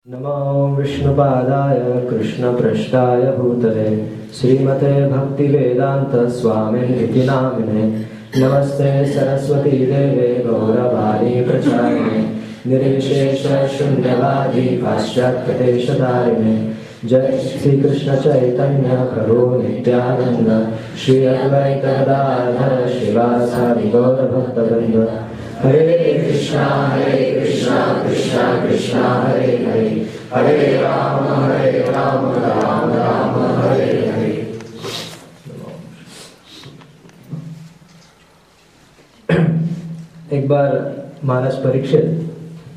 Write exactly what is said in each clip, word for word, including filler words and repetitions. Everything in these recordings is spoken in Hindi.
नमो विष्णुपादाय कृष्णपृष्ठाय भूतले श्रीमते भक्तिवेदांत स्वामिनिति नामिने नमस्ते सरस्वती देवे गौरवाणी प्रचारिणे निर्विशेष शून्यवादी पाश्चात्यदेशधारिणे जय श्री कृष्ण चैतन्य प्रभु नित्यानंद श्री अद्वैत गदाधर शिवासादि गौर भक्तवृंद। हरे कृष्णा हरे कृष्णा कृष्णा कृष्णा हरे हरे हरे राम हरे राम राम राम हरे हरे। एक बार महाराज परीक्षित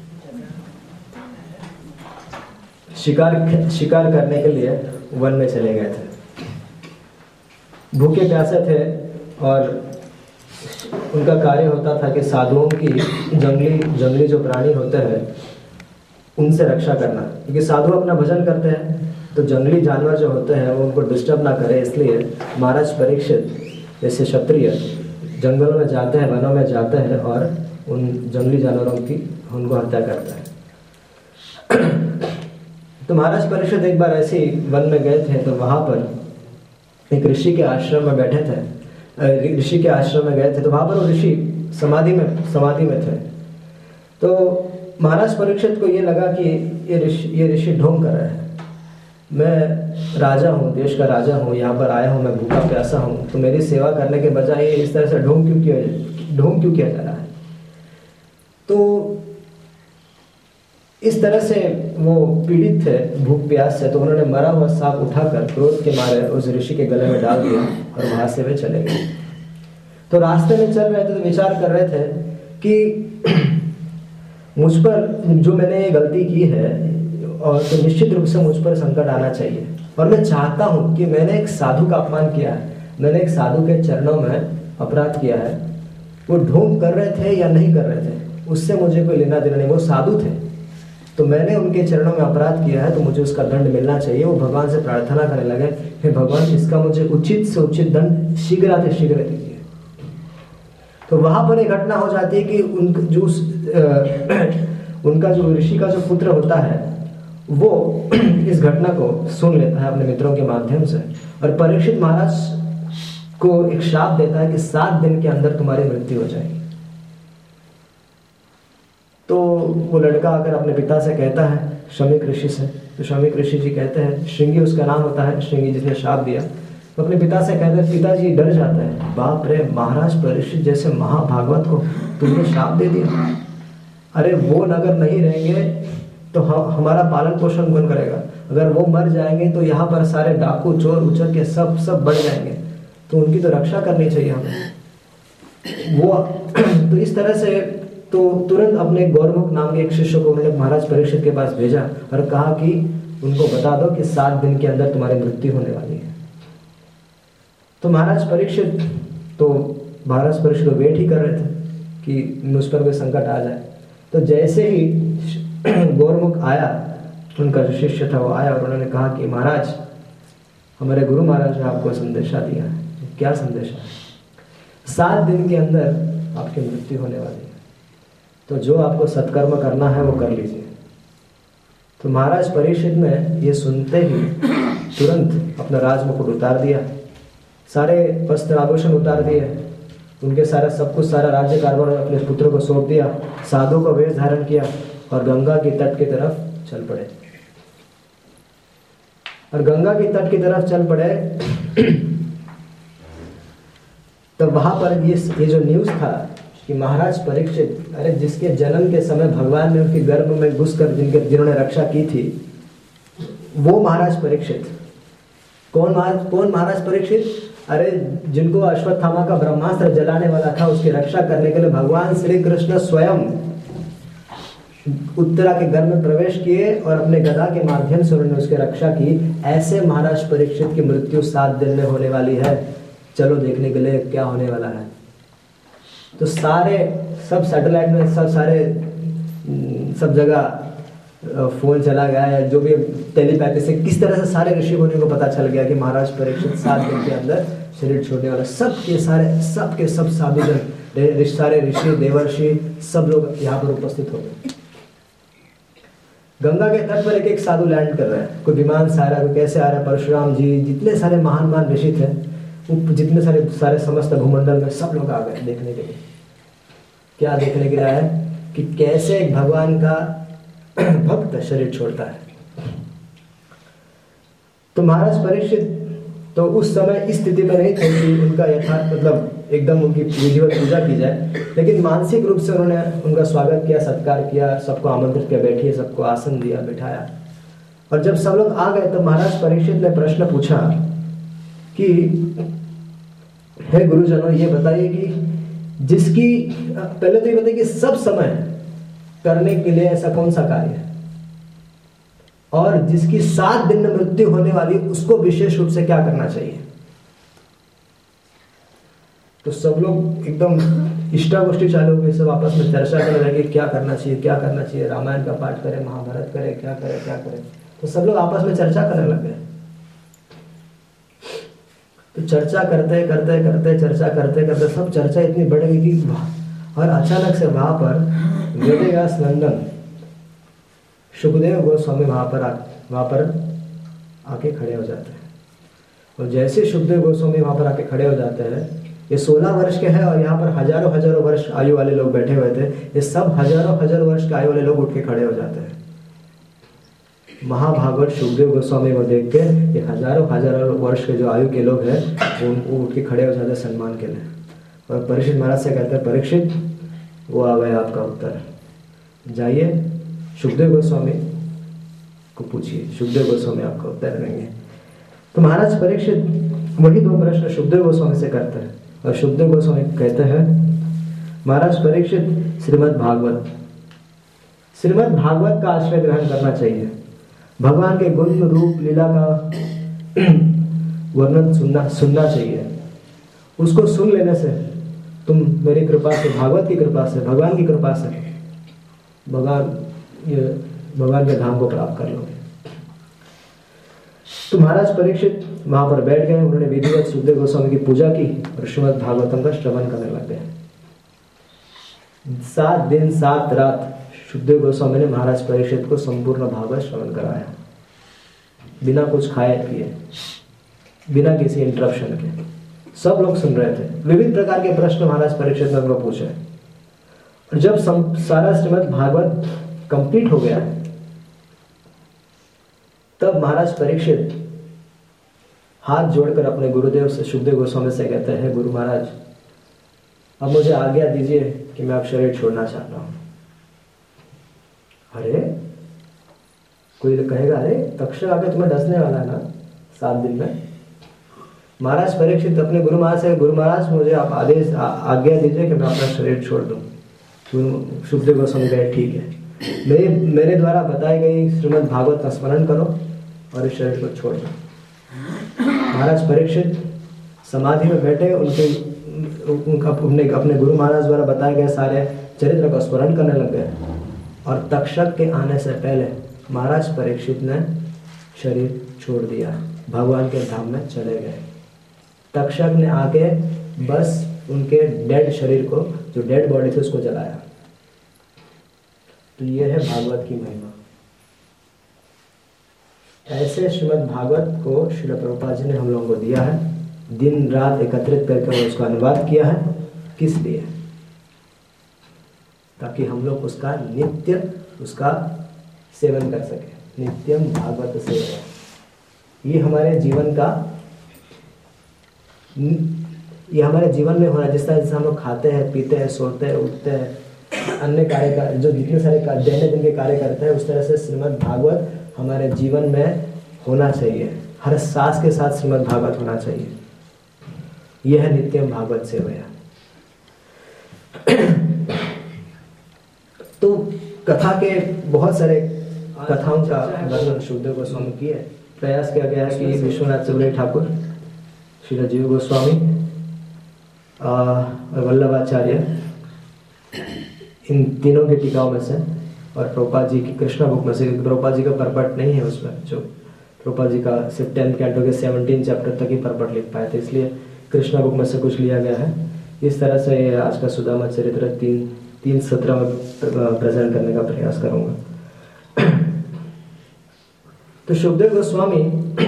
शिकार शिकार करने के लिए वन में चले गए थे। भूखे प्यासे थे और उनका कार्य होता था कि साधुओं की जंगली जंगली जो प्राणी होते हैं उनसे रक्षा करना, क्योंकि साधु अपना भजन करते हैं तो जंगली जानवर जो होते हैं वो उनको डिस्टर्ब ना करे, इसलिए महाराज परीक्षित जैसे क्षत्रिय जंगलों में जाते हैं, वनों में जाते हैं और उन जंगली जानवरों की उनको हत्या करते हैं। तो महाराज परीक्षित एक बार ऐसे ही वन में गए थे तो वहां पर एक ऋषि के आश्रम में बैठे थे ऋषि के आश्रम में गए थे तो वहां पर वो ऋषि समाधि में समाधि में थे। तो महाराज परीक्षित को ये लगा कि ये ऋषि ये ऋषि ढोंग कर रहे हैं, मैं राजा हूँ, देश का राजा हूँ, यहाँ पर आया हूँ, मैं भूखा प्यासा हूँ, तो मेरी सेवा करने के बजाय इस तरह से ढोंग क्यों किया ढोंग क्यों किया जा रहा है। तो इस तरह से वो पीड़ित थे, भूख प्यास से, तो उन्होंने मरा हुआ सांप उठाकर क्रोध के मारे उस ऋषि के गले में डाल दिया और वहां से वे चले गए। तो रास्ते में चल रहे थे तो विचार कर रहे थे कि मुझ पर जो मैंने ये गलती की है और तो निश्चित रूप से मुझ पर संकट आना चाहिए, और मैं चाहता हूं कि मैंने एक साधु का अपमान किया है, मैंने एक साधु के चरणों में अपराध किया है। वो ढोंग कर रहे थे या नहीं कर रहे थे उससे मुझे कोई लेना देना नहीं, वो साधु थे, तो मैंने उनके चरणों में अपराध किया है तो मुझे उसका दंड मिलना चाहिए। वो भगवान से प्रार्थना करने लगे, हे भगवान इसका मुझे उचित से उचित दंड शीघ्र शीघ्र दीजिए। तो वहां पर एक घटना हो जाती है कि उन जो उनका जो ऋषि का जो पुत्र होता है वो इस घटना को सुन लेता है अपने मित्रों के माध्यम से, और परीक्षित महाराज को एक शाप देता है कि सात दिन के अंदर तुम्हारी मृत्यु हो जाएगी। तो वो लड़का आकर अपने पिता से कहता है, शमीक ऋषि से, तो शमीक ऋषि जी कहते हैं, श्रृंगी उसका नाम होता है, श्रृंगी जिसने शाप दिया, तो अपने पिता से कहते हैं, पिताजी डर जाते हैं, बाप रे महाराज परीक्षित जैसे महाभागवत को तुमने शाप दे दिया, अरे वो अगर नहीं रहेंगे तो हम हमारा पालन पोषण कौन करेगा, अगर वो मर जाएंगे तो यहाँ पर सारे डाकू चोर उचर के सब सब बढ़ जाएंगे, तो उनकी तो रक्षा करनी चाहिए हमें। वो तो इस तरह से तो तुरंत अपने गौरमुख नाम के एक शिष्य को उन्होंने महाराज परीक्षित के पास भेजा और कहा कि उनको बता दो कि सात दिन के अंदर तुम्हारी मृत्यु होने वाली है। तो महाराज परीक्षित तो महाराज परीक्षित वेट ही कर रहे थे कि मुझ पर कोई संकट आ जाए। तो जैसे ही गौरमुख आया, उनका जो शिष्य था वो आया और उन्होंने कहा कि महाराज हमारे गुरु महाराज ने आपको संदेशा दिया है। क्या संदेशा? सात दिन के अंदर आपकी मृत्यु होने वाली है, तो जो आपको सत्कर्म करना है वो कर लीजिए। तो महाराज परीक्षित ने ये सुनते ही तुरंत अपना राजमुकुट उतार दिया, सारे वस्त्र आभूषण उतार दिए, उनके सारा सब कुछ सारा राज्य कारभार अपने पुत्र को सौंप दिया, साधु को वेश धारण किया और गंगा की तट की तरफ चल पड़े। और गंगा की तट की तरफ चल पड़े तो वहां पर ये ये जो न्यूज था कि महाराज परीक्षित, अरे जिसके जन्म के समय भगवान ने उनके गर्भ में घुसकर जिनके जिन्होंने रक्षा की थी वो महाराज परीक्षित। कौन महाराज कौन महाराज परीक्षित? अरे जिनको अश्वत्थामा का ब्रह्मास्त्र जलाने वाला था उसकी रक्षा करने के लिए भगवान श्री कृष्ण स्वयं उत्तरा के गर्भ में प्रवेश किए और अपने गदा के माध्यम से उन्होंने उसकी रक्षा की। ऐसे महाराज परीक्षित की मृत्यु सात दिन में होने वाली है, चलो देखने के लिए क्या होने वाला है। तो सारे सब सैटेलाइट में सब सारे सब जगह फोन चला गया है, जो भी टेलीपैथी से किस तरह से सारे ऋषि मुनियों को पता चल गया कि महाराज परीक्षित सात दिन के अंदर शरीर छोड़ने वाला। सब के सारे सब के सब साधुजन, सारे ऋषि देवर्षि सब लोग यहाँ पर उपस्थित हो गए। गंगा के तट पर एक एक साधु लैंड कर रहा है, कोई विमान से आ रहा है, कोई कैसे आ रहा है, परशुराम जी, जितने सारे महान महान ऋषि थे, जितने सारे सारे समस्त भूमंडल में सब लोग आ गए देखने के लिए। क्या देखने के लिए आए कि कैसे एक भगवान का भक्त शरीर छोड़ता है। तो महाराज परीक्षित तो उस समय इस स्थिति में नहीं थे कि उनका यथार्थ मतलब एकदम उनकी विधिवत पूजा की जाए, लेकिन मानसिक रूप से उन्होंने उनका स्वागत किया, सत्कार किया, सबको आमंत्रित किया, बैठिए, सबको आसन दिया, बिठाया। और जब सब लोग आ गए तो महाराज परीक्षित ने प्रश्न पूछा कि हे गुरुजनों, ये बताइए कि जिसकी पहले तो ये बताइए कि सब समय करने के लिए ऐसा कौन सा कार्य है, और जिसकी सात दिन में मृत्यु होने वाली उसको विशेष रूप से क्या करना चाहिए। तो सब लोग एकदम इष्टागोष्ठी चालू हो गई, सब आपस में चर्चा करने लगे क्या करना चाहिए, क्या करना चाहिए, रामायण का पाठ करें, महाभारत करें, क्या करें क्या करें। तो सब लोग आपस में चर्चा करने लग गए। तो चर्चा करते करते करते चर्चा करते करते सब चर्चा इतनी बढ़ गई कि और अचानक से वहां पर वेदव्यास नंदन सुखदेव गोस्वामी वहां पर आ, वहां पर आके खड़े हो जाते हैं। और जैसे सुखदेव गोस्वामी वहां पर आके खड़े हो जाते हैं, ये सोलह वर्ष के हैं और यहाँ पर हजारों हजारों वर्ष आयु वाले लोग बैठे हुए थे, ये सब हजारों हजारों वर्ष के आयु वाले लोग उठ के खड़े हो जाते हैं। महाभागवत सुखदेव गोस्वामी को देख के ये हजारों हजारों वर्ष के जो आयु के लोग हैं वो उठ के खड़े हो जाते हैं सम्मान के लिए। और परीक्षित महाराज से कहते हैं, परीक्षित वो आ गया आपका उत्तर, जाइए सुखदेव गोस्वामी को पूछिए, सुखदेव गोस्वामी आपका उत्तर देंगे। तो महाराज परीक्षित वही दो प्रश्न सुखदेव गोस्वामी से करते हैं और सुखदेव गोस्वामी कहते हैं, महाराज परीक्षित श्रीमद् भागवत श्रीमद् भागवत का आश्रय ग्रहण करना चाहिए। भगवान के गुण रूप लीला का वर्णन सुनना सुनना चाहिए। उसको सुन लेने से तुम मेरी कृपा से, भागवत की कृपा से, भगवान की कृपा से भगवान ये भगवान के धाम को प्राप्त कर लोगे। तो महाराज परीक्षित वहां पर बैठ गए, उन्होंने विधिवत सुखदेव गोस्वामी की पूजा की और श्रीमद् भागवतम का श्रवण करने लग गए। सात दिन सात रात सुखदेव गोस्वामी ने महाराज परीक्षित को संपूर्ण भागवत श्रवण कराया, बिना कुछ खाए पिए, बिना किसी इंटरप्शन के। सब लोग सुन रहे थे। विविध प्रकार के प्रश्न महाराज परीक्षित ने उनको पूछे। और जब सारा श्रीमद् भागवत कंप्लीट हो गया तब महाराज परीक्षित हाथ जोड़कर अपने गुरुदेव से, सुखदेव गोस्वामी से कहते हैं, गुरु महाराज अब मुझे आज्ञा दीजिए कि मैं अब शरीर छोड़ना चाहता हूं। अरे कोई कहेगा, अरे तक्षक आके तुम्हें डसने वाला है ना सात दिन में। महाराज परीक्षित अपने गुरु महाराज से, गुरु महाराज मुझे आप आदेश आज्ञा दीजिए कि मैं अपना शरीर छोड़ दूं। सुखदेव गोस्वामी कहे, ठीक है, मेरे मेरे द्वारा बताई गई श्रीमद् भागवत का स्मरण करो और इस शरीर को छोड़ दो। महाराज परीक्षित समाधि में बैठे उनके उनका अपने अपने गुरु महाराज द्वारा बताए गए सारे चरित्र का स्मरण करने लग गए। और तक्षक के आने से पहले महाराज परीक्षित ने शरीर छोड़ दिया, भगवान के धाम में चले गए। तक्षक ने आके बस उनके डेड शरीर को, जो डेड बॉडी थी, उसको जलाया। तो यह है भागवत की महिमा। ऐसे श्रीमद् भागवत को श्रील प्रभुपाद जी ने हम लोगों को दिया है, दिन रात एकत्रित करके उसका अनुवाद किया है। किस लिए? ताकि हम लोग उसका नित्य उसका सेवन कर सके। नित्यम भागवत सेवन, ये हमारे जीवन का ये हमारे जीवन में होना। जिस तरह जैसे हम लोग खाते हैं, पीते हैं, सोते हैं, उठते हैं, अन्य कार्य का जो जितने सारे दैनिक दिन के कार्य करते हैं, उस तरह से श्रीमद् भागवत हमारे जीवन में होना चाहिए। हर सांस के साथ श्रीमद् भागवत होना चाहिए। यह है नित्यम भागवत सेवया। तो कथा के बहुत सारे कथाओं का वर्णन सुखदेव गोस्वामी किए। प्रयास किया गया है कि विश्वनाथ चौधरी ठाकुर, श्री राजीव गोस्वामी और वल्लभाचार्य, इन तीनों की टीकाओं में से, और प्रभुपाद जी की कृष्णा बुक में से, प्रभुपाद जी का परपट नहीं है उसमें, जो प्रभुपाद जी का सिर्फ टेंथ कैंटो के सेवनटीन चैप्टर तक ही परपट लिख पाए थे, इसलिए कृष्णा बुक में से कुछ लिया गया है। इस तरह से ये आज का सुदामा चरित्र तीन तीन सत्रह में प्रेजेंट करने का प्रयास करूंगा। तो शुकदेव गोस्वामी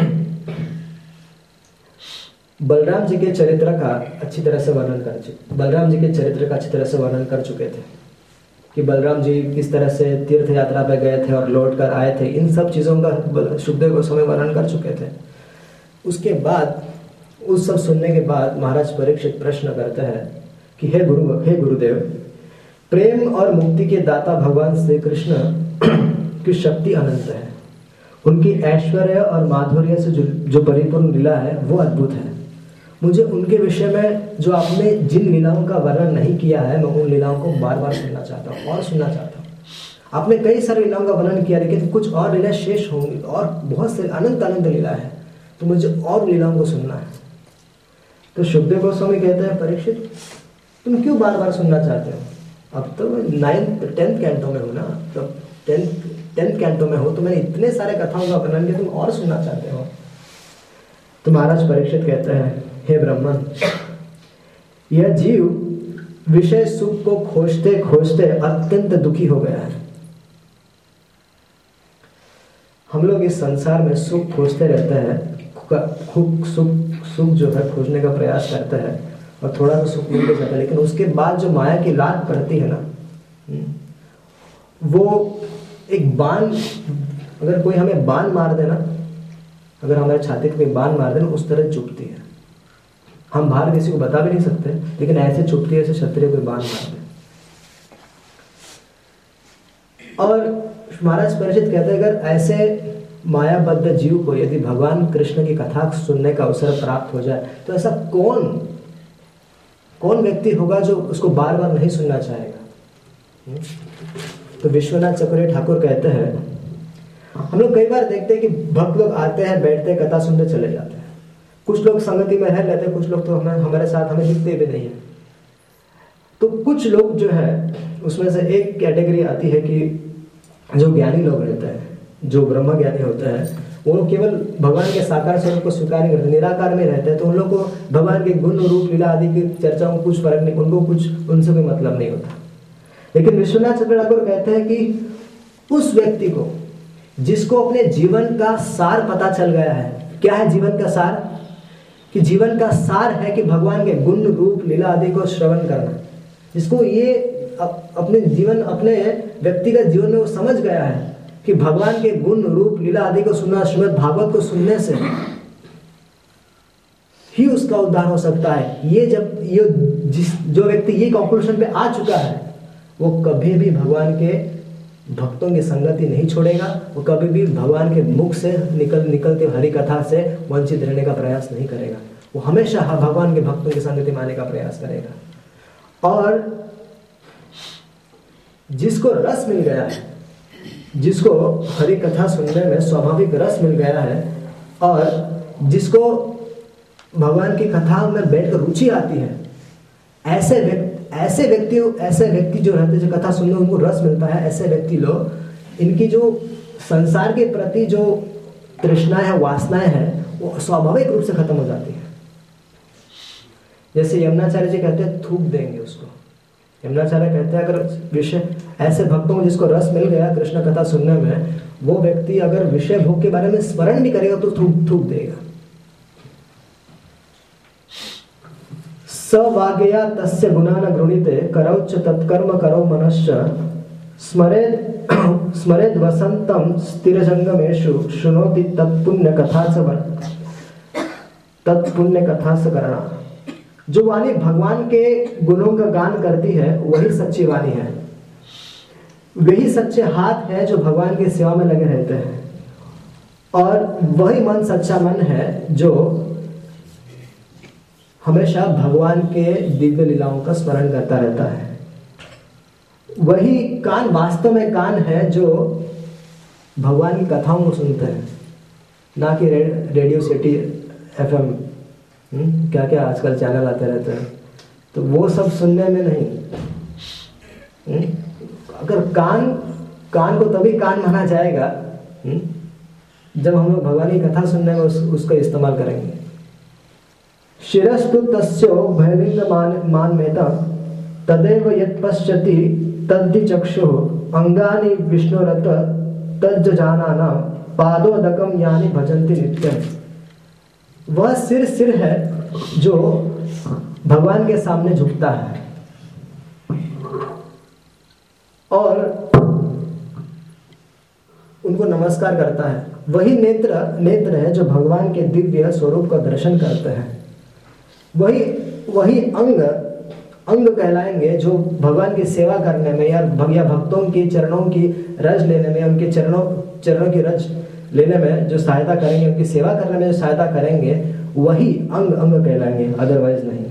बलराम जी के चरित्र का अच्छी तरह से वर्णन कर चुके बलराम जी के चरित्र का अच्छी तरह से वर्णन कर चुके थे कि बलराम जी किस तरह से तीर्थ यात्रा पे गए थे और लौट कर आए थे। इन सब चीज़ों का शुकदेव गोस्वामी वर्णन कर चुके थे। उसके बाद उस सब सुनने के बाद महाराज परीक्षित प्रश्न करते हैं कि हे गुरु हे गुरुदेव, प्रेम और मुक्ति के दाता भगवान श्री कृष्ण की शक्ति अनंत है। उनकी ऐश्वर्य और माधुर्य से जो, जो परिपूर्ण लीला है वो अद्भुत है। मुझे उनके विषय में जो आपने जिन लीलाओं का वर्णन नहीं किया है, मैं उन लीलाओं को बार बार सुनना चाहता हूँ और सुनना चाहता हूँ। आपने कई सारी लीलाओं का वर्णन किया, लेकिन कुछ और लीला शेष होंगी और बहुत से अनंत अनंत लीला है, तो मुझे और लीलाओं को सुनना है। तो शुकदेव गोस्वामी कहते हैं, परीक्षित तुम क्यों बार बार सुनना चाहते हो? अब तो नाइन्थ टेंथ कैंटो में हो ना, तो टेंथ टेंथ कैंटो में हो, तो मैंने इतने सारे कथाओं का वर्णन किया, तुम और सुनना चाहते हो? तो महाराज परीक्षित कहते हैं, हे ब्राह्मण, यह जीव विषय सुख को खोजते खोजते अत्यंत दुखी हो गया है। हम लोग इस संसार में सुख खोजते रहते हैं, खूब सुख सुख जो है खोजने का प्रयास करते हैं और थोड़ा सा सुख मिल जाता है, लेकिन उसके बाद जो माया की लात पड़ती है ना, वो एक बाण, अगर कोई हमें बाण मार देना, अगर हमारे छाती पे बाण मार देना, उस तरह चुभती है। हम बाहर किसी को बता भी नहीं सकते, लेकिन ऐसे चुभती है जैसे क्षत्रिय कोई बाण मार दे। और महाराज परीक्षित कहते हैं, अगर ऐसे मायाबद्ध जीव को यदि भगवान कृष्ण की कथा सुनने का अवसर प्राप्त हो जाए, तो ऐसा कौन कौन व्यक्ति होगा जो उसको बार बार नहीं सुनना चाहेगा? तो विश्वनाथ चक्रवर्ती ठाकुर कहते हैं, हम लोग कई बार देखते हैं कि भक्त लोग आते हैं, बैठते हैं, कथा सुनते चले जाते हैं। कुछ लोग संगति में रह लेते हैं, कुछ लोग तो हमें हमारे साथ हमें दिखते भी नहीं है। तो कुछ लोग जो है, उसमें से एक कैटेगरी आती है कि जो ज्ञानी लोग रहते हैं, जो ब्रह्म ज्ञानी होते हैं, वो लोग केवल भगवान के साकार स्वरूप को स्वीकार नहीं करते, निराकार में रहते हैं। तो उन लोग को भगवान के गुण रूप लीला आदि की चर्चाओं को कुछ फर्क नहीं, उनको कुछ उनसे कोई मतलब नहीं होता। लेकिन विश्वनाथ चक्रवर्ती ठाकुर कहते हैं कि उस व्यक्ति को जिसको अपने जीवन का सार पता चल गया है, क्या है जीवन का सार? कि जीवन का सार है कि भगवान के गुण रूप लीला आदि को श्रवण करना। जिसको ये अप, अपने जीवन अपने व्यक्तिगत जीवन में वो समझ गया है कि भगवान के गुण रूप लीला आदि को सुनना, श्रीमद् भागवत को सुनने से ही उसका उद्धार हो सकता है। ये जब ये जिस जो व्यक्ति ये कंक्लूजन पे आ चुका है, वो कभी भी भगवान के भक्तों की संगति नहीं छोड़ेगा, वो कभी भी भगवान के मुख से निकल निकलते हरि कथा से वंचित रहने का प्रयास नहीं करेगा। वो हमेशा भगवान के भक्तों की संगति मानने का प्रयास करेगा। और जिसको रस मिल गया है, जिसको हरि कथा सुनने में स्वाभाविक रस मिल गया है, और जिसको भगवान की कथा में बैठकर रुचि आती है, ऐसे व्यक्ति ऐसे व्यक्ति ऐसे व्यक्ति जो रहते हैं, जो कथा सुनने उनको रस मिलता है, ऐसे व्यक्ति लोग, इनकी जो संसार के प्रति जो तृष्णाएं है, वासनाएं हैं, वो स्वाभाविक रूप से खत्म हो जाती है। जैसे यमुनाचार्य जी कहते हैं, थूक देंगे उसको। यमुनाचार्य कहते हैं, अगर विषय ऐसे भक्तों को जिसको रस मिल गया कृष्ण कथा सुनने में, वो व्यक्ति अगर विषय भोग के बारे में स्मरण भी करेगा तो थूक थूक देगा। सवागया तस्य गुणान गृणीते करौच तत्कर्म करो मनश्च स्मरेद स्मरेद वसंतम स्थिरजंगमेषु शृणोति तत्पुण्य कथा स तत्पुण्य कथा स करना। जो वाणी भगवान के गुणों का गान करती है, वही सच्ची वाणी है। वही सच्चे हाथ है जो भगवान की सेवा में लगे रहते हैं, और वही मन सच्चा मन है जो हमेशा भगवान के दिव्य लीलाओं का स्मरण करता रहता है। वही कान वास्तव में कान है जो भगवान की कथाओं को सुनते हैं, ना कि रे, रेडियो सिटी एफ एम क्या क्या आजकल चैनल आते रहते हैं, तो वो सब सुनने में नहीं। हुँ? अगर कान कान को तभी कान माना जाएगा हुँ? जब हम लोग भगवान की कथा सुनने में उस, उसका इस्तेमाल करेंगे। शिरस्तु तस्यो भयलिंग मान मानमेता तदेव यत् पश्यति तद्धि चक्षुः अंगानि विष्णुरत तज्जानानां पादोदकम यानी भजन्ति नित्यम, वह सिर सिर है जो भगवान के सामने झुकता है और उनको नमस्कार करता है। वही नेत्र नेत्र है जो भगवान के दिव्य स्वरूप का दर्शन करते हैं। वही वही अंग अंग कहलाएंगे जो भगवान की सेवा करने में या भगया भक्तों की चरणों की रज लेने में, उनके चरणों चरणों की रज लेने में जो सहायता करेंगे, उनकी सेवा करने में जो सहायता करेंगे, वही अंग अंग कहलाएंगे, अदरवाइज नहीं।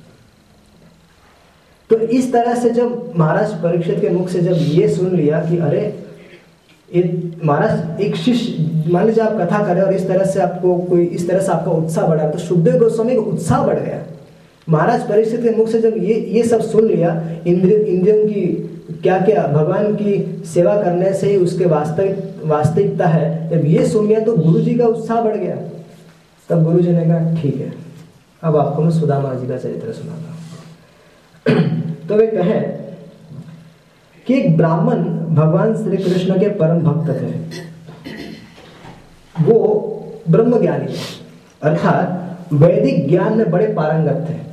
तो इस तरह से जब महाराज परीक्षित के मुख से जब ये सुन लिया कि अरे महाराज एक शिष्य, मान लीजिए आप कथा करें और इस तरह से आपको कोई इस तरह से आपका उत्साह बढ़ा, तो सुखदेव गोस्वामी का उत्साह बढ़ गया। महाराज परीक्षित के मुख से जब ये ये सब सुन लिया, इंद्रिय इंद्रियों की क्या क्या भगवान की सेवा करने से ही उसके वास्तविक वास्तविकता है, जब ये सुन लिया तो गुरु जी का उत्साह बढ़ गया। तब गुरु जी ने कहा ठीक है, अब आपको मैं सुदामा जी का चरित्र सुनाता हूँ। तो वे कहे कि एक ब्राह्मण भगवान श्री कृष्ण के परम भक्त थे। वो ब्रह्म ज्ञानी थे, अर्थात वैदिक ज्ञान में बड़े पारंगत थे,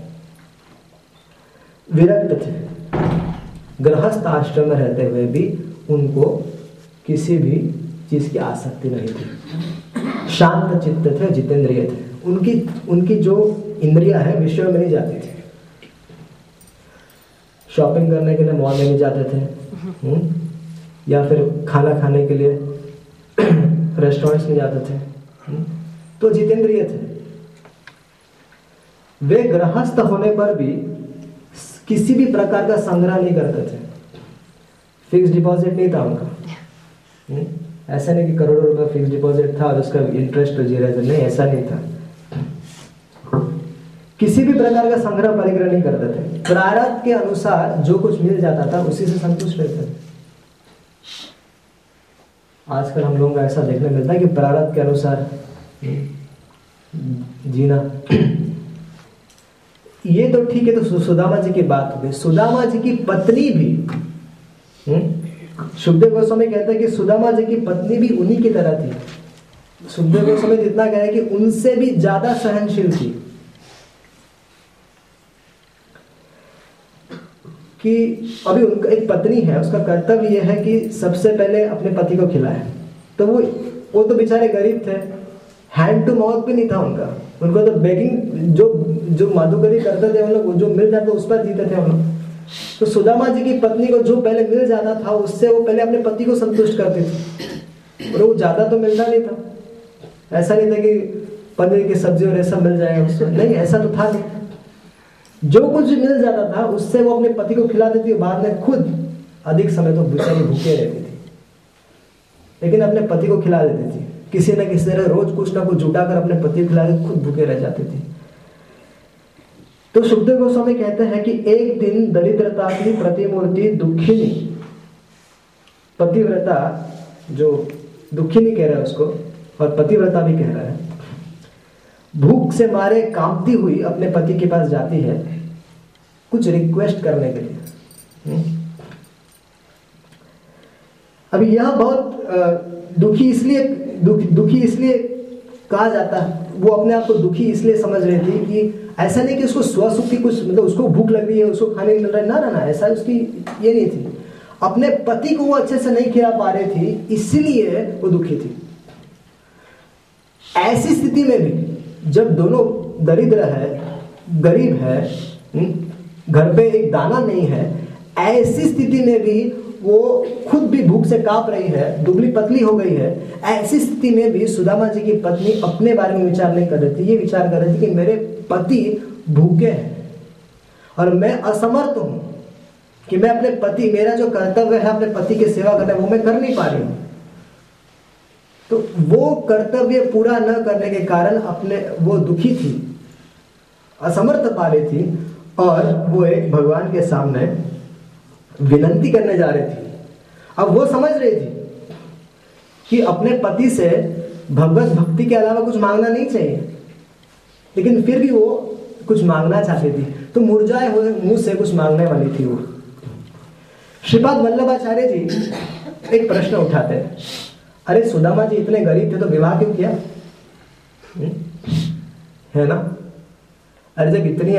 विरक्त थे। गृहस्थ आश्रम में रहते हुए भी उनको किसी भी चीज की आसक्ति नहीं थी। शांत चित्त थे, जितेंद्रिय थे। उनकी उनकी जो इंद्रियां है विषयों में नहीं जाती थी। शॉपिंग करने के लिए मॉल में नहीं जाते थे, हुँ? या फिर खाना खाने के लिए रेस्टोरेंट्स में जाते थे, हुँ? तो जितेंद्रिय थे। वे गृहस्थ होने पर भी किसी भी प्रकार का संग्रह नहीं करते थे। फिक्स डिपॉजिट नहीं था उनका। हुँ? ऐसा नहीं कि करोड़ों रुपए फिक्स डिपॉजिट था और उसका इंटरेस्ट तो जीरो थे, नहीं, ऐसा नहीं था। किसी भी प्रकार का संग्रह परिग्रह नहीं करते थे। प्रारब्ध के अनुसार जो कुछ मिल जाता था उसी से संतुष्ट रहते थे। आजकल हम लोगों को ऐसा देखने मिलता है कि प्रारब्ध के अनुसार जीना, ये तो ठीक है। तो सुदामा जी की बात हो गई। सुदामा जी की पत्नी भी, सुखदेव गोस्वामी कहते हैं कि सुदामा जी की पत्नी भी उन्हीं की तरह थी। सुखदेव गोस्वामी जितना कहे कि उनसे भी ज्यादा सहनशील थी, कि अभी उनका एक पत्नी है, उसका कर्तव्य यह है कि सबसे पहले अपने पति को खिलाए। तो वो वो तो बेचारे गरीब थे, हैंड टू माउथ भी नहीं था उनका। उनको तो बेकिंग जो जो मधुकरी करते थे उन लोग, जो मिल जाता उस पर जीते थे उन लोग। तो सुदामा जी की पत्नी को जो पहले मिल जाता था उससे वो पहले अपने पति को संतुष्ट करती थी, और वो ज्यादा तो मिलता नहीं था। ऐसा नहीं था कि पनीर की सब्जी और ऐसा मिल जाएगा उसको, नहीं, ऐसा तो था नहीं। जो कुछ भी मिल जाता था उससे वो अपने पति को खिला देती, बाद में खुद अधिक समय तो बेचारी भूखे रहती थी, लेकिन अपने पति को खिला देती थी। किसी न किसी तरह रोज कुछ ना कुछ जुटा कर अपने पति को खिला के खुद भूखे रह जाती थी। तो सुखदेव गोस्वामी कहते हैं कि एक दिन दरिद्रता की प्रतिमूर्ति दुखिनी, पतिव्रता, जो दुखिनी कह रहा है उसको और पतिव्रता भी कह रहा है, भूख से मारे कांपती हुई अपने पति के पास जाती है कुछ रिक्वेस्ट करने के लिए। अभी यह बहुत दुखी इसलिए दुखी दुखी इसलिए कहा जाता है, वो अपने आप को दुखी इसलिए समझ रही थी कि ऐसा नहीं कि उसको स्वसुख की कुछ, मतलब उसको भूख लग रही है, उसको खाने नहीं मिल रहा है, ना ना ना, ऐसा उसकी ये नहीं थी। अपने पति को वो अच्छे से नहीं खिला पा रही थी, इसलिए वो दुखी थी। ऐसी स्थिति में भी जब दोनों दरिद्र है, गरीब है, घर पे एक दाना नहीं है, ऐसी स्थिति में भी वो खुद भी भूख से कांप रही है, दुबली पतली हो गई है, ऐसी स्थिति में भी सुदामा जी की पत्नी अपने बारे में विचार नहीं कर रही थी। ये विचार कर रही थी कि मेरे पति भूखे हैं और मैं असमर्थ हूं कि मैं अपने पति, मेरा जो कर्तव्य है अपने पति की सेवा करना, वो मैं कर नहीं पा रही हूं। तो वो कर्तव्य पूरा न करने के कारण अपने वो दुखी थी, असमर्थ पा रही थी, और वो एक भगवान के सामने विनती करने जा रही थी। अब वो समझ रही थी कि अपने पति से भगवत भक्ति के अलावा कुछ मांगना नहीं चाहिए, लेकिन फिर भी वो कुछ मांगना चाहती थी। तो मुरझाए हुए मुंह से कुछ मांगने वाली थी वो। श्रीपाद वल्लभाचार्य जी एक प्रश्न उठाते हैं, अरे सुदामा जी इतने गरीब थे तो विवाह क्यों किया? हुँ? है ना? अरे जब इतनी,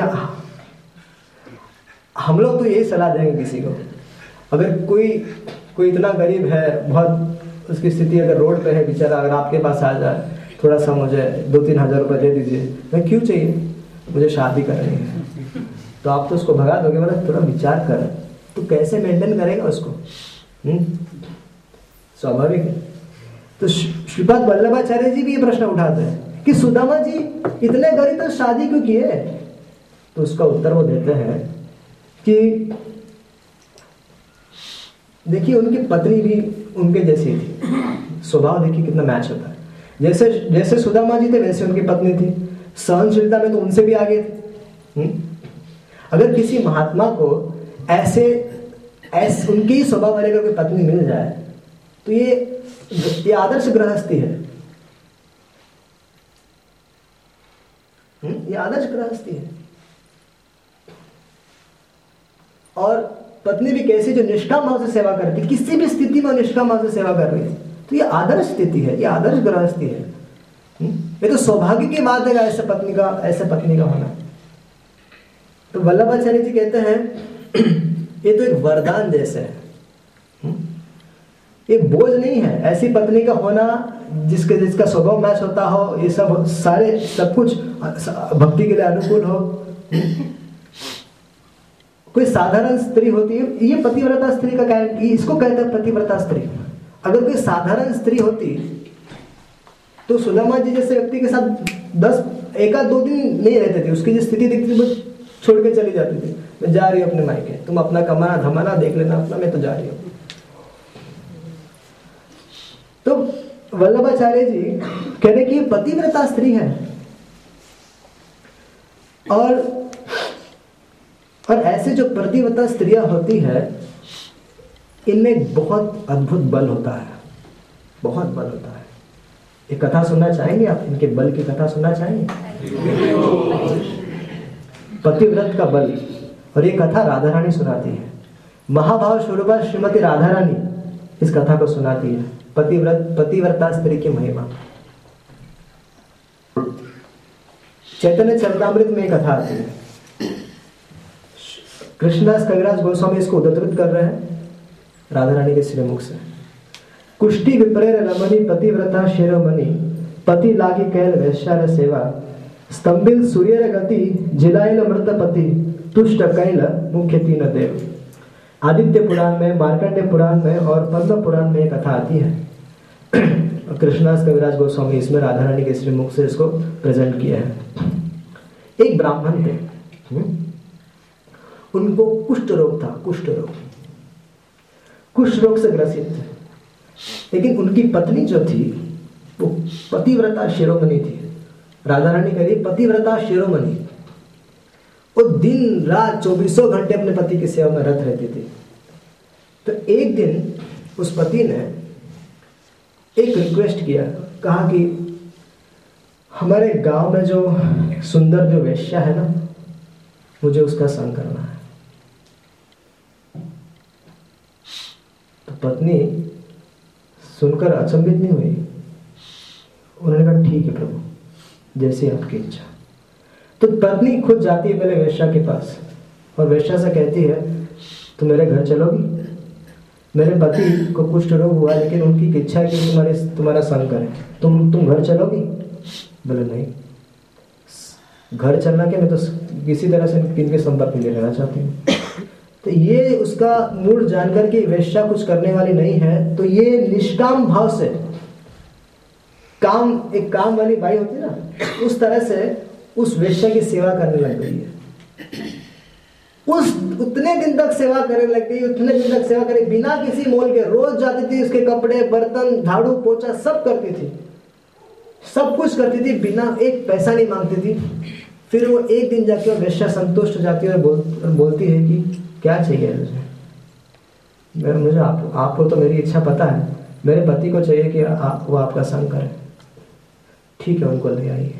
हम लोग तो यही सलाह देंगे किसी को, अगर कोई कोई इतना गरीब है, बहुत उसकी स्थिति अगर रोड पे है बेचारा, अगर आपके पास आ जाए, थोड़ा सा मुझे दो तीन हजार रुपये दे दीजिए, मैं क्यों चाहिए, मुझे शादी करनी है, तो आप तो उसको भगा दोगे? मतलब थोड़ा विचार कर, तो कैसे मेंटेन करेगा उसको? स्वाभाविक है। तो श्रीपाद वल्लभाचार्य जी भी ये प्रश्न उठाते हैं कि सुदामा जी इतने गरीब तो शादी क्यों किए? तो उसका उत्तर वो देते हैं कि देखिए उनकी पत्नी भी उनके जैसी थी, स्वभाव देखिए कितना मैच होता है। जैसे जैसे सुदामा जी थे वैसे उनकी पत्नी थी, सहनशीलता में तो उनसे भी आगे थे। अगर किसी महात्मा को ऐसे ऐसे उनके ही स्वभाव वाले कोई पत्नी मिल जाए तो ये ये आदर्श गृहस्थी है। ये आदर्श गृहस्थी है। और पत्नी भी कैसी, जो निष्काम भाव से सेवा करती, किसी भी स्थिति में निष्काम भाव से सेवा कर रही है, तो ये आदर्श स्थिति है, ये आदर्श गृहस्थी है। ये तो सौभाग्य की बात है ऐसे पत्नी का ऐसे पत्नी का होना। तो वल्लभाचार्य जी कहते हैं ये तो एक वरदान जैसे है, ये बोझ नहीं है। ऐसी पत्नी का होना जिसके जिसका स्वभाव मैच होता हो, ये सब सारे सब कुछ भक्ति के लिए अनुकूल हो। कोई साधारण स्त्री होती है, ये पतिव्रता स्त्री का क्या, इसको कहते हैं पतिव्रता स्त्री। अगर कोई साधारण स्त्री होती तो सुदामा जी जैसे व्यक्ति के साथ दस एक आध दो दिन नहीं रहते थे, उसकी जो स्थिति दिखती वो छोड़ के चली जाती थी, मैं जा रही हूँ अपने मायके, तुम अपना कमाना धमाना देख लेना अपना, मैं तो जा रही हूँ। तो वल्लभाचार्य जी कह रहे कि ये पतिव्रता स्त्री है। और और ऐसे जो पतिव्रता स्त्रियां होती है इनमें बहुत अद्भुत बल होता है, बहुत बल होता है। ये कथा सुनना चाहेंगे आप? इनके बल की कथा सुनना चाहेंगे? पतिव्रत का बल। और ये कथा राधा रानी सुनाती है। महाभाव स्वरूपा श्रीमती राधा रानी इस कथा को सुनाती है, पतिव्रत पतिव्रता स्त्री की महिमा। चैतन्य चरितामृत में एक कथा आती है। कृष्णदास कविराज गोस्वामी इसको उद्धृत कर रहे हैं राधा रानी के श्रीमुख से। कुष्टि विप्रेर रमणी पतिव्रता शिरोमणि, पति लागी कैल वैश्यार सेवा, स्तंभिल सूर्यर गति जिलायल मृतपति, तुष्ट कैल मुख्य तीन देव। आदित्य पुराण में, मार्कंडेय पुराण में और पद्म पुराण में कथा आती है। कृष्णदास कविराज गोस्वामी इसमें राधा रानी के श्रीमुख से इसको प्रेजेंट किया है। एक ब्राह्मण थे, उनको कुष्ठ रोग था, कुष्ठ रोग कुष्ठ रोग से ग्रसित थे। लेकिन उनकी पत्नी जो थी वो पतिव्रता शिरोमणि थी। राधा रानी कह रही पतिव्रता शिरोमणि, वो दिन रात चौबीसों घंटे अपने पति की सेवा में रत रहती थी। तो एक दिन उस पति ने एक रिक्वेस्ट किया, कहा कि हमारे गांव में जो सुंदर जो वेश्या है ना, मुझे उसका संग करना है। तो पत्नी सुनकर अचंभित नहीं हुई। उन्होंने कहा ठीक है प्रभु, जैसी आपकी इच्छा। तो पत्नी खुद जाती है पहले वेश्या के पास और वेश्या से कहती है तुम मेरे घर चलोगी? मेरे पति को कुष्ठ रोग हुआ लेकिन उनकी इच्छा है कि तुम्हारे तुम्हारा संग करें, तुम तुम घर चलोगी? बोले नहीं, घर चलना क्या, मैं तो किसी तरह से इनके संपर्क में रहना चाहती हूँ। तो ये उसका मूड जानकर कि वेश्या कुछ करने वाली नहीं है, तो ये निष्काम भाव से काम, एक काम वाली बाई होती है ना, उस तरह से उस वेश्या की सेवा करने लग गई है। उस उतने दिन तक सेवा करने लग गई, उतने दिन तक सेवा करे बिना किसी मोल के। रोज जाती थी, उसके कपड़े बर्तन झाड़ू पोछा सब करती थी, सब कुछ करती थी, बिना एक पैसा नहीं मांगती थी। फिर वो एक दिन जाके वो वेश्या संतुष्ट हो जाती है और बोल, बोलती है कि क्या चाहिए मुझे, मुझे आप, आपको तो मेरी इच्छा पता है, मेरे पति को चाहिए कि आ, वो आपका संग करे। ठीक है, उनको ले आइए।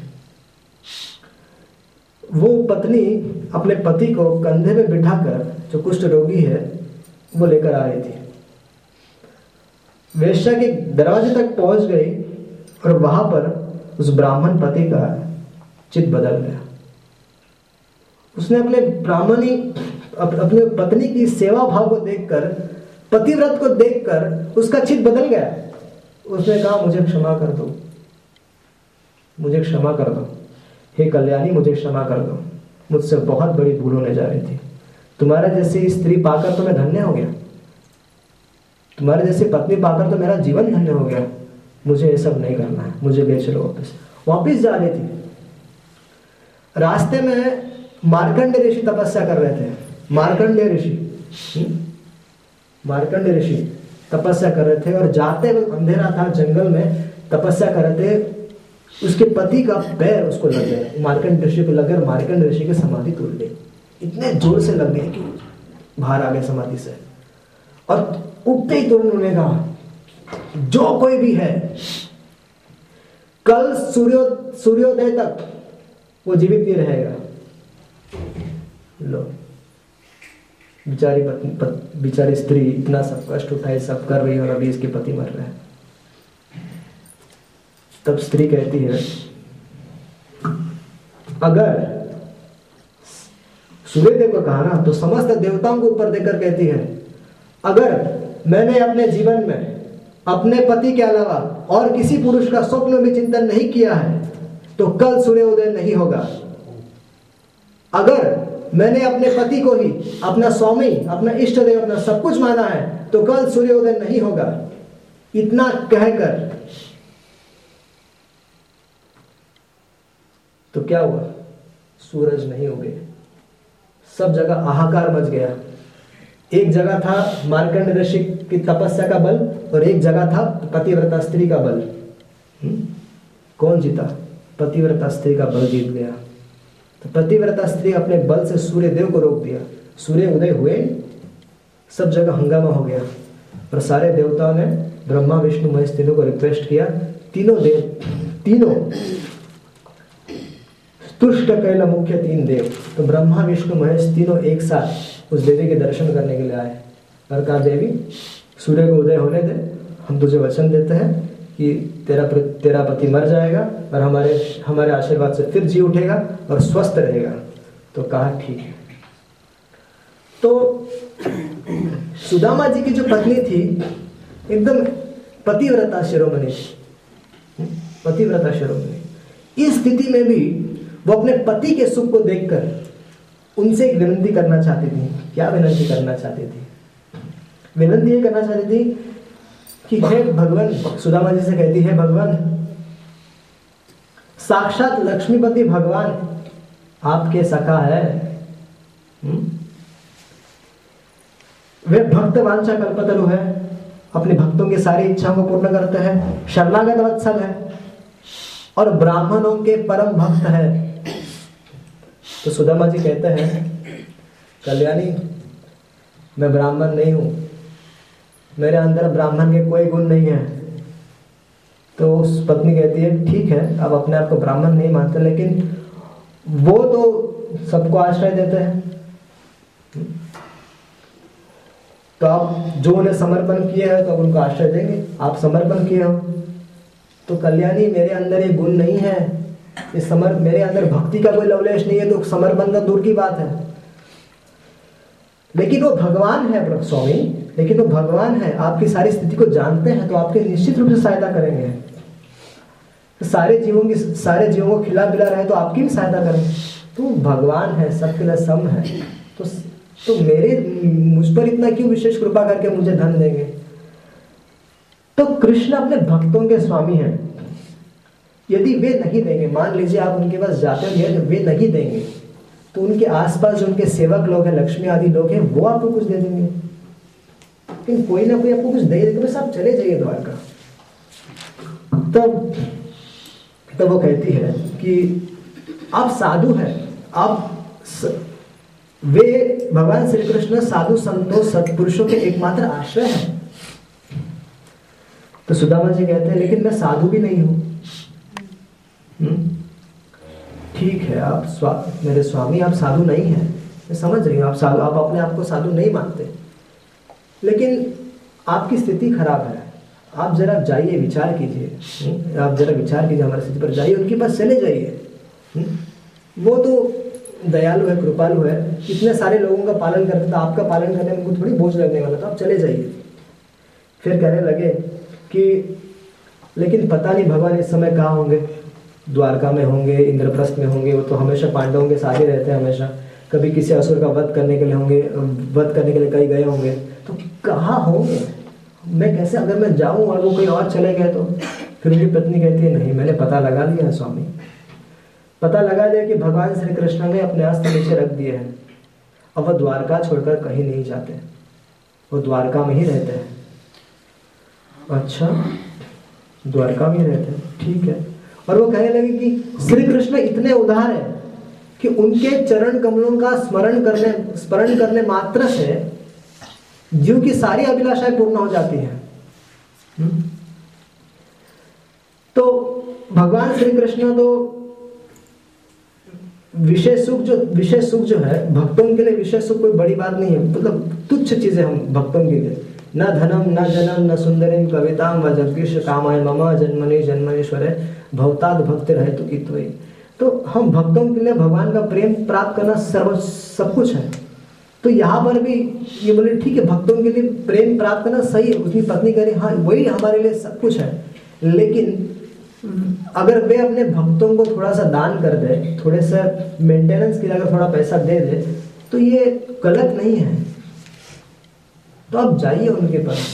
वो पत्नी अपने पति को कंधे में बिठाकर, जो कुष्ठ रोगी है, वो लेकर आ रही थी। वेश्या के दरवाजे तक पहुंच गई और वहां पर उस ब्राह्मण पति का चित्त बदल गया। उसने अपने ब्राह्मणी अपने पत्नी की सेवा भाव को देखकर, पतिव्रत को देखकर उसका चित्त बदल गया। उसने कहा मुझे क्षमा कर दो, मुझे क्षमा कर दो, हे कल्याणी मुझे क्षमा कर दो, मुझसे बहुत बड़ी भूल होने जा रही थी। तुम्हारा जैसी स्त्री पाकर तो मैं धन्य हो गया, तुम्हारे जैसी पत्नी पाकर तो मेरा जीवन धन्य हो गया, मुझे ये सब नहीं करना है, मुझे ले चलो वापस। वापस जा रही थी, रास्ते में मार्कंडेय ऋषि तपस्या कर रहे थे। मार्कंडेय ऋषि मार्कंडेय ऋषि तपस्या कर रहे थे और जाते हुए अंधेरा था, जंगल में तपस्या कर रहे थे। उसके पति का पैर उसको लग गया, मार्कंडेय ऋषि को लग गया, मार्कंडेय ऋषि की समाधि टूट गई। इतने जोर से लग गई कि बाहर आ गए समाधि से। और उठते ही तुरंत उन्होंने कहा जो कोई भी है कल सूर्यो सूर्योदय तक वो जीवित नहीं रहेगा। लो, बेचारी पत्नी पत, बेचारी स्त्री इतना सब कष्ट उठाए, सब कर रही है और अभी इसके पति मर रहे हैं। तब स्त्री कहती है, अगर सूर्यदेव को कहा ना तो समस्त देवताओं को ऊपर देकर कहती है, अगर मैंने अपने जीवन में अपने पति के अलावा और किसी पुरुष का स्वप्न में चिंतन नहीं किया है तो कल सूर्योदय नहीं होगा। अगर मैंने अपने पति को ही अपना स्वामी, अपना इष्ट देव, अपना सब कुछ माना है तो कल सूर्योदय नहीं होगा। इतना कहकर तो क्या हुआ, सूरज नहीं उगे। सब जगह हाहाकार मच गया। एक जगह था मार्कंडेय ऋषि की तपस्या का बल और एक जगह था पतिव्रता स्त्री का बल। हुँ? कौन जीता? पतिव्रता स्त्री का बल जीत गया। तो पतिव्रता स्त्री अपने बल से सूर्य देव को रोक दिया। सूर्य उदय हुए, सब जगह हंगामा हो गया और सारे देवताओं ने ब्रह्मा विष्णु महेश तीनों को रिक्वेस्ट किया। तीनों देव तीनों तुष्ट कैल मुख्य तीन देव, तो ब्रह्मा विष्णु महेश तीनों एक साथ उस देवी के दर्शन करने के लिए आए और कहा, देवी सूर्य को उदय होने दे, हम तुझे वचन देते हैं कि तेरा तेरा पति मर जाएगा और हमारे हमारे आशीर्वाद से फिर जी उठेगा और स्वस्थ रहेगा। तो कहा ठीक है। तो सुदामा जी की जो पत्नी थी एकदम पतिव्रता शिरोमणि, पतिव्रता शिरोमणि। इस स्थिति में भी वो अपने पति के सुख को देखकर उनसे एक विनती करना चाहती थी। क्या विनती करना चाहती थी? विनती ये करना चाहती थी कि हे भगवान, सुदामा जी से कहती है, भगवान साक्षात लक्ष्मीपति भगवान आपके सखा है। हुँ? वे भक्त वांछा कल्पतरु है, अपने भक्तों की सारी इच्छाओं को पूर्ण करते हैं, शरणागत वत्सल है और ब्राह्मणों के परम भक्त है। तो सुदामा जी कहते हैं, कल्याणी मैं ब्राह्मण नहीं हूं, मेरे अंदर ब्राह्मण के कोई गुण नहीं है। तो उस पत्नी कहती है, ठीक है आप अपने आप को ब्राह्मण नहीं मानते, लेकिन वो तो सबको आश्रय देते हैं, तो आप जो उन्हें समर्पण किया है तो आप उनको आश्रय देंगे, आप समर्पण किए हो। तो कल्याणी मेरे अंदर ये गुण नहीं है, ये समर मेरे अंदर भक्ति का कोई लवलेश नहीं है, तो समर्पण का दूर की बात है। लेकिन वो भगवान है स्वामी, लेकिन वो भगवान है, आपकी सारी स्थिति को जानते हैं, तो आपके निश्चित रूप से सहायता करेंगे। तो सारे जीवों की सारे जीवों को खिला पिला रहे तो आपकी भी सहायता करेंगे। तो भगवान है, सबके लिए सम है, तो तो मेरे मुझ पर इतना क्यों विशेष कृपा करके मुझे धन देंगे? तो कृष्ण अपने भक्तों के स्वामी हैं। यदि वे नहीं देंगे, मान लीजिए आप उनके पास जाते हैं, वे नहीं देंगे, तो उनके आसपास जो उनके सेवक लोग हैं, लक्ष्मी आदि लोग हैं, वो आपको कुछ दे देंगे। लेकिन कोई ना कोई आपको कुछ दे देगा, बस आप चले जाइए द्वारका। तब तब वो कहती है कि आप साधु हैं, आप स... वे भगवान श्री कृष्ण साधु संतों सत्पुरुषों के एकमात्र आश्रय हैं। तो सुदामा जी कहते हैं, लेकिन मैं साधु भी नहीं हूं। ठीक है, आप स्वा, मेरे स्वामी आप साधु नहीं हैं, मैं समझ रही हूँ, आप साधु आप अपने आप को साधु नहीं मानते, लेकिन आपकी स्थिति खराब है, आप जरा जाइए, विचार कीजिए, आप जरा विचार कीजिए, हमारे स्थिति पर जाइए, उनके पास चले जाइए। वो तो दयालु है, कृपालु है, इतने सारे लोगों का पालन करते था, आपका पालन करने में उनको थोड़ी बोझ लगने वाला था, आप चले जाइए। फिर कहने लगे कि लेकिन पता नहीं भगवान इस समय कहाँ होंगे, द्वारका में होंगे, इंद्रप्रस्थ में होंगे, वो तो हमेशा पांडवों के साथ ही रहते हैं, हमेशा कभी किसी असुर का वध करने के लिए होंगे, वध करने के लिए कहीं गए होंगे, तो कहाँ होंगे, मैं कैसे, अगर मैं जाऊं और वो कहीं और चले गए तो। फिर उनकी पत्नी कहती है नहीं, मैंने पता लगा लिया है स्वामी, पता लगा लिया कि भगवान श्री कृष्ण ने अपने अस्त्र नीचे रख दिए हैं, अब वो द्वारका छोड़कर कहीं नहीं जाते, वो द्वारका में ही रहते हैं। अच्छा, द्वारका में रहते हैं, ठीक है। और वो कहने लगे कि श्री कृष्ण इतने उदार है कि उनके चरण कमलों का स्मरण करने स्मरण करने मात्र से जीव की सारी अभिलाषाएं पूर्ण हो जाती हैं। तो भगवान श्री कृष्ण तो विषय सुख जो विषय सुख जो है भक्तों के लिए, विषय सुख कोई बड़ी बात नहीं है, मतलब तुच्छ चीजें हम भक्तों के लिए, न धनम न जनम न सुंदरिम कविताम व जगदीश कामाय मम जन्मनि जन्मनीश्वरे भवताद भक्ति रहे तो कितोई। तो हम भक्तों के लिए भगवान का प्रेम प्राप्त करना सर्व सब कुछ है। तो यहाँ पर भी ये बोले ठीक है, भक्तों के लिए प्रेम प्राप्त करना सही है, उसकी पत्नी कह रही हाँ वही हमारे लिए सब कुछ है, लेकिन अगर वे अपने भक्तों को थोड़ा सा दान कर दे, थोड़े सा मेंटेनेंस के लिए अगर थोड़ा पैसा दे दे तो ये गलत नहीं है। तो आप जाइए उनके पास।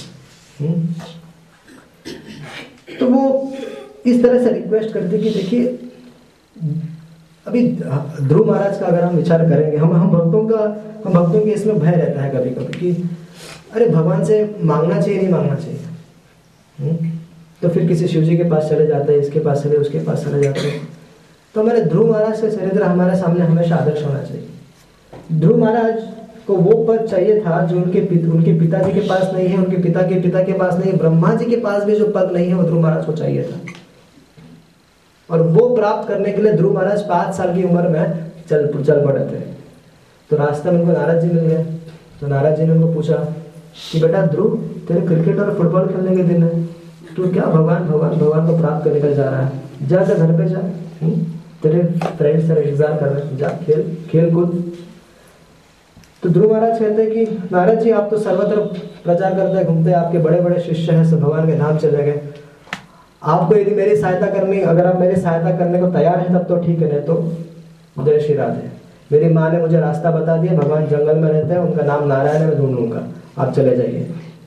तो वो इस तरह से रिक्वेस्ट करते कि देखिए, अभी ध्रुव महाराज का अगर हम विचार करेंगे, हम हम भक्तों का हम भक्तों के इसमें भय रहता है कभी कभी कि अरे भगवान से मांगना चाहिए नहीं मांगना चाहिए। हुँ? तो फिर किसी शिव जी के पास चले जाते हैं, इसके पास चले उसके पास चले जाते हैं। तो हमारे ध्रुव महाराज का चरित्र हमारे सामने हमेशा आदर्श होना चाहिए। ध्रुव महाराज को वो पद चाहिए था जो उनके पिता उनके पिताजी के पास नहीं है, उनके पिता के पिता के पास नहीं है, ब्रह्मा जी के पास भी जो पद नहीं है वो ध्रुव महाराज को चाहिए था। और वो प्राप्त करने के लिए ध्रुव महाराज पाँच साल की उम्र में चल चल पड़े थे। तो रास्ते में उनको नारद जी मिल गए। तो नारद जी ने उनको पूछा कि बेटा ध्रुव, तेरे क्रिकेट और फुटबॉल खेलने के दिन है, तू क्या भगवान भगवान भगवान को प्राप्त करने का जा रहा है, जा जा घर पे जा, तेरे फ्रेंड्स तेरे इंतजार कर रहे हैं, जा खेल खेल कूद। तो ध्रुव महाराज कहते हैं कि नारद जी आप तो सर्वत्र प्रचार करते घूमते, आपके बड़े बड़े शिष्य हैं, सब भगवान के धाम चले गए, आपको यदि मेरी सहायता करनी, अगर आप मेरी सहायता करने को तैयार हैं तब तो ठीक है, नहीं तो जय श्री राधे। मेरी माँ ने मुझे रास्ता बता दिया, भगवान जंगल में रहते हैं, उनका नाम नारायण है, मैं ढूंढ लूंगा, आप चले जाइए।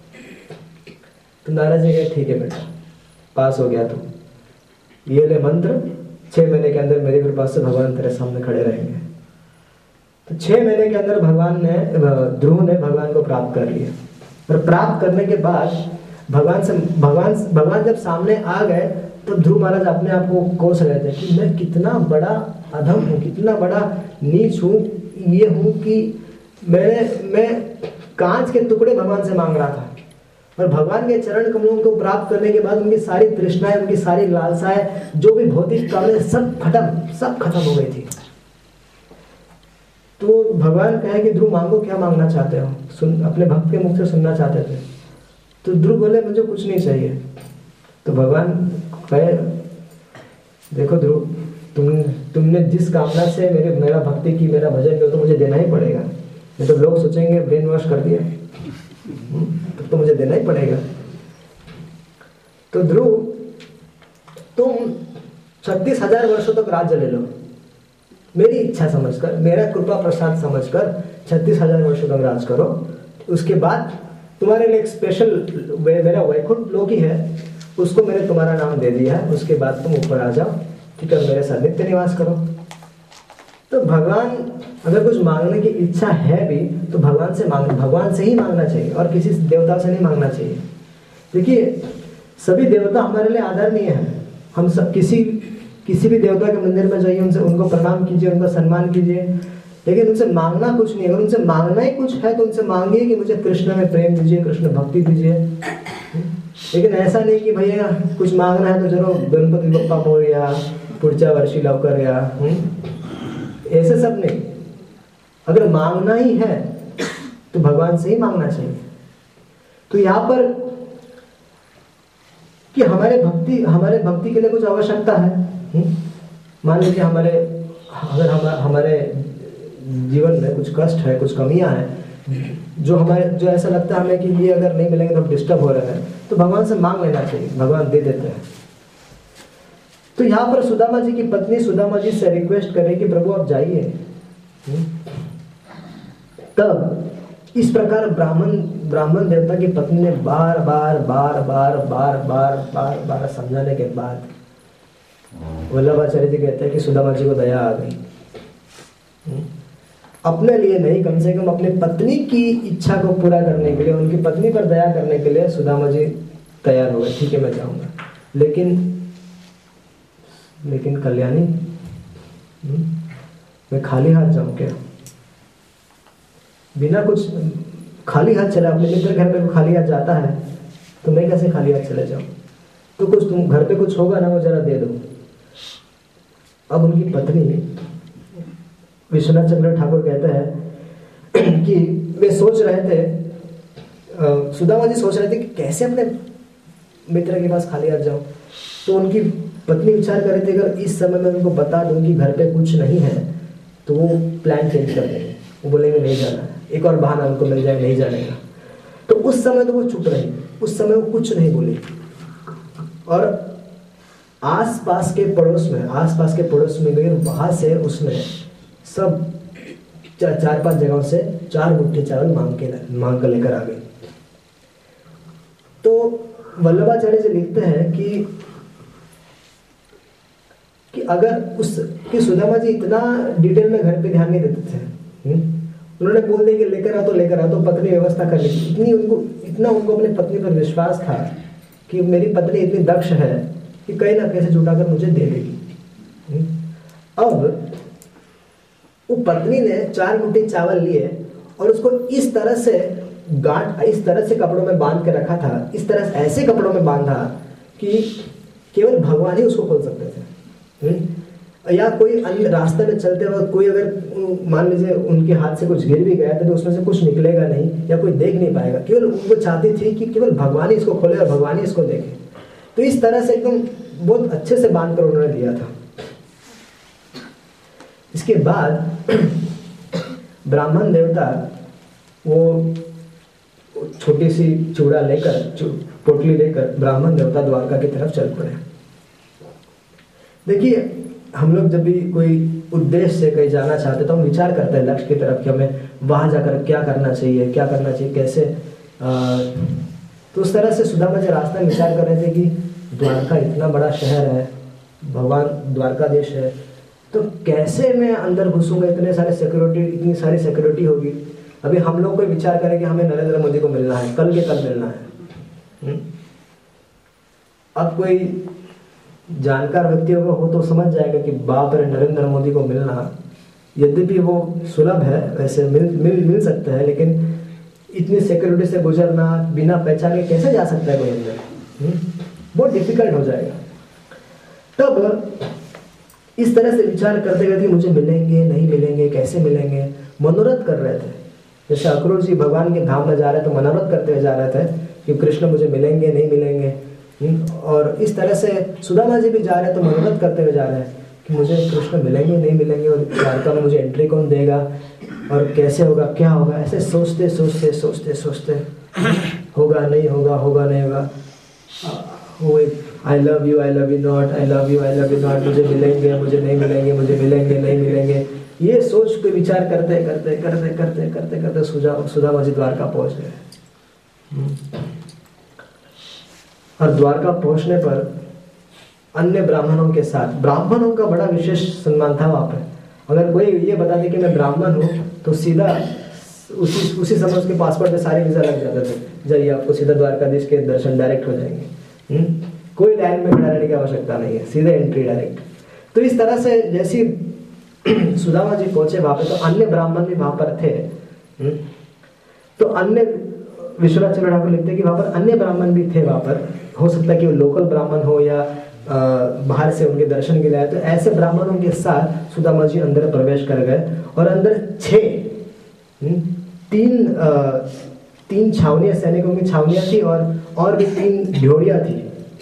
तो नारद जी कहे ठीक है बेटा, पास हो गया तू, ये ले मंत्र, छह महीने के अंदर मेरी कृपा से भगवान तेरे सामने खड़े रहेंगे। तो छह महीने के अंदर भगवान ने ध्रुव ने भगवान को प्राप्त कर लिया। और प्राप्त करने के बाद भगवान से भगवान भगवान जब सामने आ गए तो ध्रुव महाराज अपने आप को कोस रहे थे कि मैं कितना बड़ा अधम हूँ, कितना बड़ा नीच हूँ, ये हूँ कि मैं मैं कांच के टुकड़े भगवान से मांग रहा था। और भगवान के चरण कमलों को प्राप्त करने के बाद उनकी सारी तृष्णाएं, उनकी सारी लालसाएं, जो भी भौतिक कामनाएं सब खत्म सब खत्म हो गई थी। तो भगवान कहे कि ध्रुव मांगो, क्या मांगना चाहते हो, सुन, अपने भक्त के मुख से सुनना चाहते थे। तो ध्रुव बोले मुझे कुछ नहीं चाहिए। तो भगवान कहे देखो ध्रुव, तुम तुमने जिस कामना से मेरे मेरा भक्ति की, मेरा भजन किया, तो मुझे देना ही पड़ेगा, नहीं तो लोग सोचेंगे ब्रेन वॉश कर दिया, तो, तो मुझे देना ही पड़ेगा। तो ध्रुव तुम छत्तीस हजार वर्षों तक राज्य ले लो, मेरी इच्छा समझकर, मेरा कृपा प्रसाद समझकर छत्तीस हजार वर्षों तक राज करो। उसके बाद तुम्हारे लिए एक स्पेशल मेरा वैकुंठ लोक ही है, उसको मैंने तुम्हारा नाम दे दिया है, उसके बाद तुम ऊपर आ जाओ, ठीक है, मेरे साथ नित्य निवास करो। तो भगवान अगर कुछ मांगने की इच्छा है भी तो भगवान से मांग भगवान से ही मांगना चाहिए और किसी देवता से नहीं मांगना चाहिए। देखिए सभी देवता हमारे लिए आदरणीय है, हम सब किसी किसी भी देवता के मंदिर में जाइए, उनसे उनको प्रणाम कीजिए, उनका सम्मान कीजिए, लेकिन उनसे मांगना कुछ नहीं। अगर उनसे मांगना ही कुछ है तो उनसे मांगिए कि मुझे कृष्ण में प्रेम दीजिए, कृष्ण भक्ति दीजिए। लेकिन ऐसा नहीं कि भैया कुछ मांगना है तो चलो गणपति बप्पा मोरया, पुढच्या वर्षी लवकर या, ऐसे सब नहीं। अगर मांगना ही है तो भगवान से ही मांगना चाहिए। तो यहाँ पर कि हमारे भक्ति हमारे भक्ति के लिए कुछ आवश्यकता है। हुँ? मान लीजिए हमारे अगर हम हमारे जीवन में कुछ कष्ट है, कुछ कमियां हैं, जो हमारे जो ऐसा लगता है हमें कि ये अगर नहीं मिलेंगे तो हम डिस्टर्ब हो रहे हैं, तो भगवान से मांग लेना चाहिए, भगवान दे देते हैं। तो यहाँ पर सुदामा जी की पत्नी सुदामा जी से रिक्वेस्ट कर रही कि प्रभु आप जाइए। तब इस प्रकार ब्राह्मण ब्राह्मण देवता की पत्नी ने बार बार बार बार बार बार बार बार समझाने के बाद वल्लभाचार्य जी कहते हैं कि सुदामा जी को दया आ गई। अपने लिए नहीं, कम से कम अपनी पत्नी की इच्छा को पूरा करने के लिए, उनकी पत्नी पर दया करने के लिए सुदामा जी तैयार हो गए। ठीक है, मैं जाऊंगा, लेकिन लेकिन कल्याणी, मैं खाली हाथ जाऊं क्या? बिना कुछ खाली हाथ चला, अपने मित्र घर पे खाली हाथ जाता है तो मैं कैसे खाली हाथ चले जाऊं? तो कुछ तुम घर पे कुछ होगा ना, वो जरा दे दो। अब उनकी पत्नी विश्वनाथ चंद्र ठाकुर कहते हैं कि वे सोच रहे थे, सुदामा जी सोच रहे थे कि कैसे अपने मित्र के पास खाली हाथ जाऊं। तो उनकी पत्नी विचार कर रही थी अगर इस समय में उनको बता दूं कि घर पे कुछ नहीं है तो वो प्लान चेंज कर देंगे, वो बोलेंगे नहीं जाना, एक और बहाना उनको मिल जाए नहीं जाने का। तो उस समय तो वो चुप रही, उस समय वो कुछ नहीं बोली। और आस पास के पड़ोस में आस पास के पड़ोस में गई, वहां से उसने सब चार, चार पांच जगहों से चार मुट्ठी चावल मांग के मांग कर लेकर आ गई। तो वल्लभाचार्य जी लिखते हैं कि कि अगर उस कि सुदामा जी इतना डिटेल में घर पे ध्यान नहीं देते थे। हुँ? उन्होंने बोल दिया कि लेकर आ तो लेकर आ, तो पत्नी व्यवस्था कर ली। इतनी उनको इतना उनको अपनी पत्नी पर विश्वास था कि मेरी पत्नी इतनी दक्ष है कि कहीं ना कैसे जुटाकर मुझे दे देगी। अब वो पत्नी ने चार मुट्ठी चावल लिए और उसको इस तरह से गांठ इस तरह से कपड़ों में बांध के रखा था, इस तरह से ऐसे कपड़ों में बांधा कि केवल भगवान ही उसको खोल सकते थे। या कोई अन्य रास्ते में चलते वक्त कोई अगर मान लीजिए उनके हाथ से कुछ गिर भी गया तो उसमें से कुछ निकलेगा नहीं या कोई देख नहीं पाएगा, केवल उनको चाहती थी कि केवल भगवान ही इसको खोले और भगवान ही इसको देखे। तो इस तरह से एकदम बहुत अच्छे से बांध कर उन्होंने दिया था। इसके बाद ब्राह्मण देवता वो छोटी सी चूड़ा लेकर पोटली लेकर ब्राह्मण देवता द्वारका की तरफ चल पड़े। देखिए, हम लोग जब भी कोई उद्देश्य से कहीं जाना चाहते तो हम विचार करते हैं लक्ष्य की तरफ कि हमें वहां जाकर क्या करना चाहिए, क्या करना चाहिए, कैसे। आ, तो उस तरह से सुदामा जी रास्ता में विचार कर रहे थे कि द्वारका इतना बड़ा शहर है, भगवान द्वारका देश है, तो कैसे मैं अंदर घुसूंगा, इतने सारे सिक्योरिटी इतनी सारी सिक्योरिटी होगी। अभी हम लोग कोई विचार करें कि हमें नरेंद्र मोदी को मिलना है, कल के कल मिलना है। अब कोई जानकार व्यक्ति हो तो समझ जाएगा कि बाप रे, नरेंद्र मोदी को मिलना, यद्यपि वो सुलभ है, वैसे मिल मिल मिल सकता है, लेकिन इतनी सिक्योरिटी से गुजरना, बिना पहचाने कैसे जा सकता है कोई अंदर? बहुत डिफिकल्ट हो जाएगा। तब इस तरह से विचार करते करते मुझे मिलेंगे नहीं मिलेंगे, कैसे मिलेंगे, मनोरथ कर रहे थे। जैसे अक्रूर जी भगवान के धाम में जा रहे थे, मनोरथ करते हुए जा रहे थे कि कृष्ण मुझे मिलेंगे नहीं मिलेंगे। और इस तरह से सुदामा जी भी जा रहे हैं तो मनोरथ करते हुए जा रहे हैं कि मुझे कृष्ण मिलेंगे नहीं मिलेंगे, और द्वारका में मुझे एंट्री कौन देगा और कैसे होगा, क्या होगा, ऐसे सोचते सोचते सोचते सोचते होगा नहीं होगा, होगा नहीं होगा, I love you I love you not, I love you I love you not, मुझे मिलेंगे मुझे नहीं मिलेंगे, मुझे मिलेंगे नहीं मिलेंगे, ये सोच के विचार करते करते करते करते करते करते सुदामा जी द्वारका पहुंच गए। और द्वारका पहुंचने पर अन्य ब्राह्मणों के साथ, ब्राह्मणों का बड़ा विशेष सम्मान था वहां पर। अगर कोई ये बता दे कि मैं ब्राह्मण हूँ तो सीधा उसी उसी समय उसके पासपोर्ट में सारे वीजा लग जाते थे, जाइए आपको सीधा द्वारकाधीश के दर्शन डायरेक्ट हो जाएंगे। हुँ? कोई लाइन में खड़ा रहने की आवश्यकता नहीं है, सीधे एंट्री डायरेक्ट। तो इस तरह से जैसी सुदामा जी पहुंचे वहां पर तो अन्य ब्राह्मण भी वहां पर थे। हुँ? तो अन्य विश्वनाथ चंद्र ठाकुर लिखते हैं कि वहां पर अन्य ब्राह्मण भी थे वहां पर। हो सकता है कि वो लोकल ब्राह्मण हो या आ, बाहर से उनके दर्शन के लिए आए। तो ऐसे ब्राह्मणों के साथ सुदामा जी अंदर प्रवेश कर गए और अंदर छह तीन आ, तीन छावनियां, सैनिकों की छावनियां थी और और भी तीन ढ्योड़ियां थी।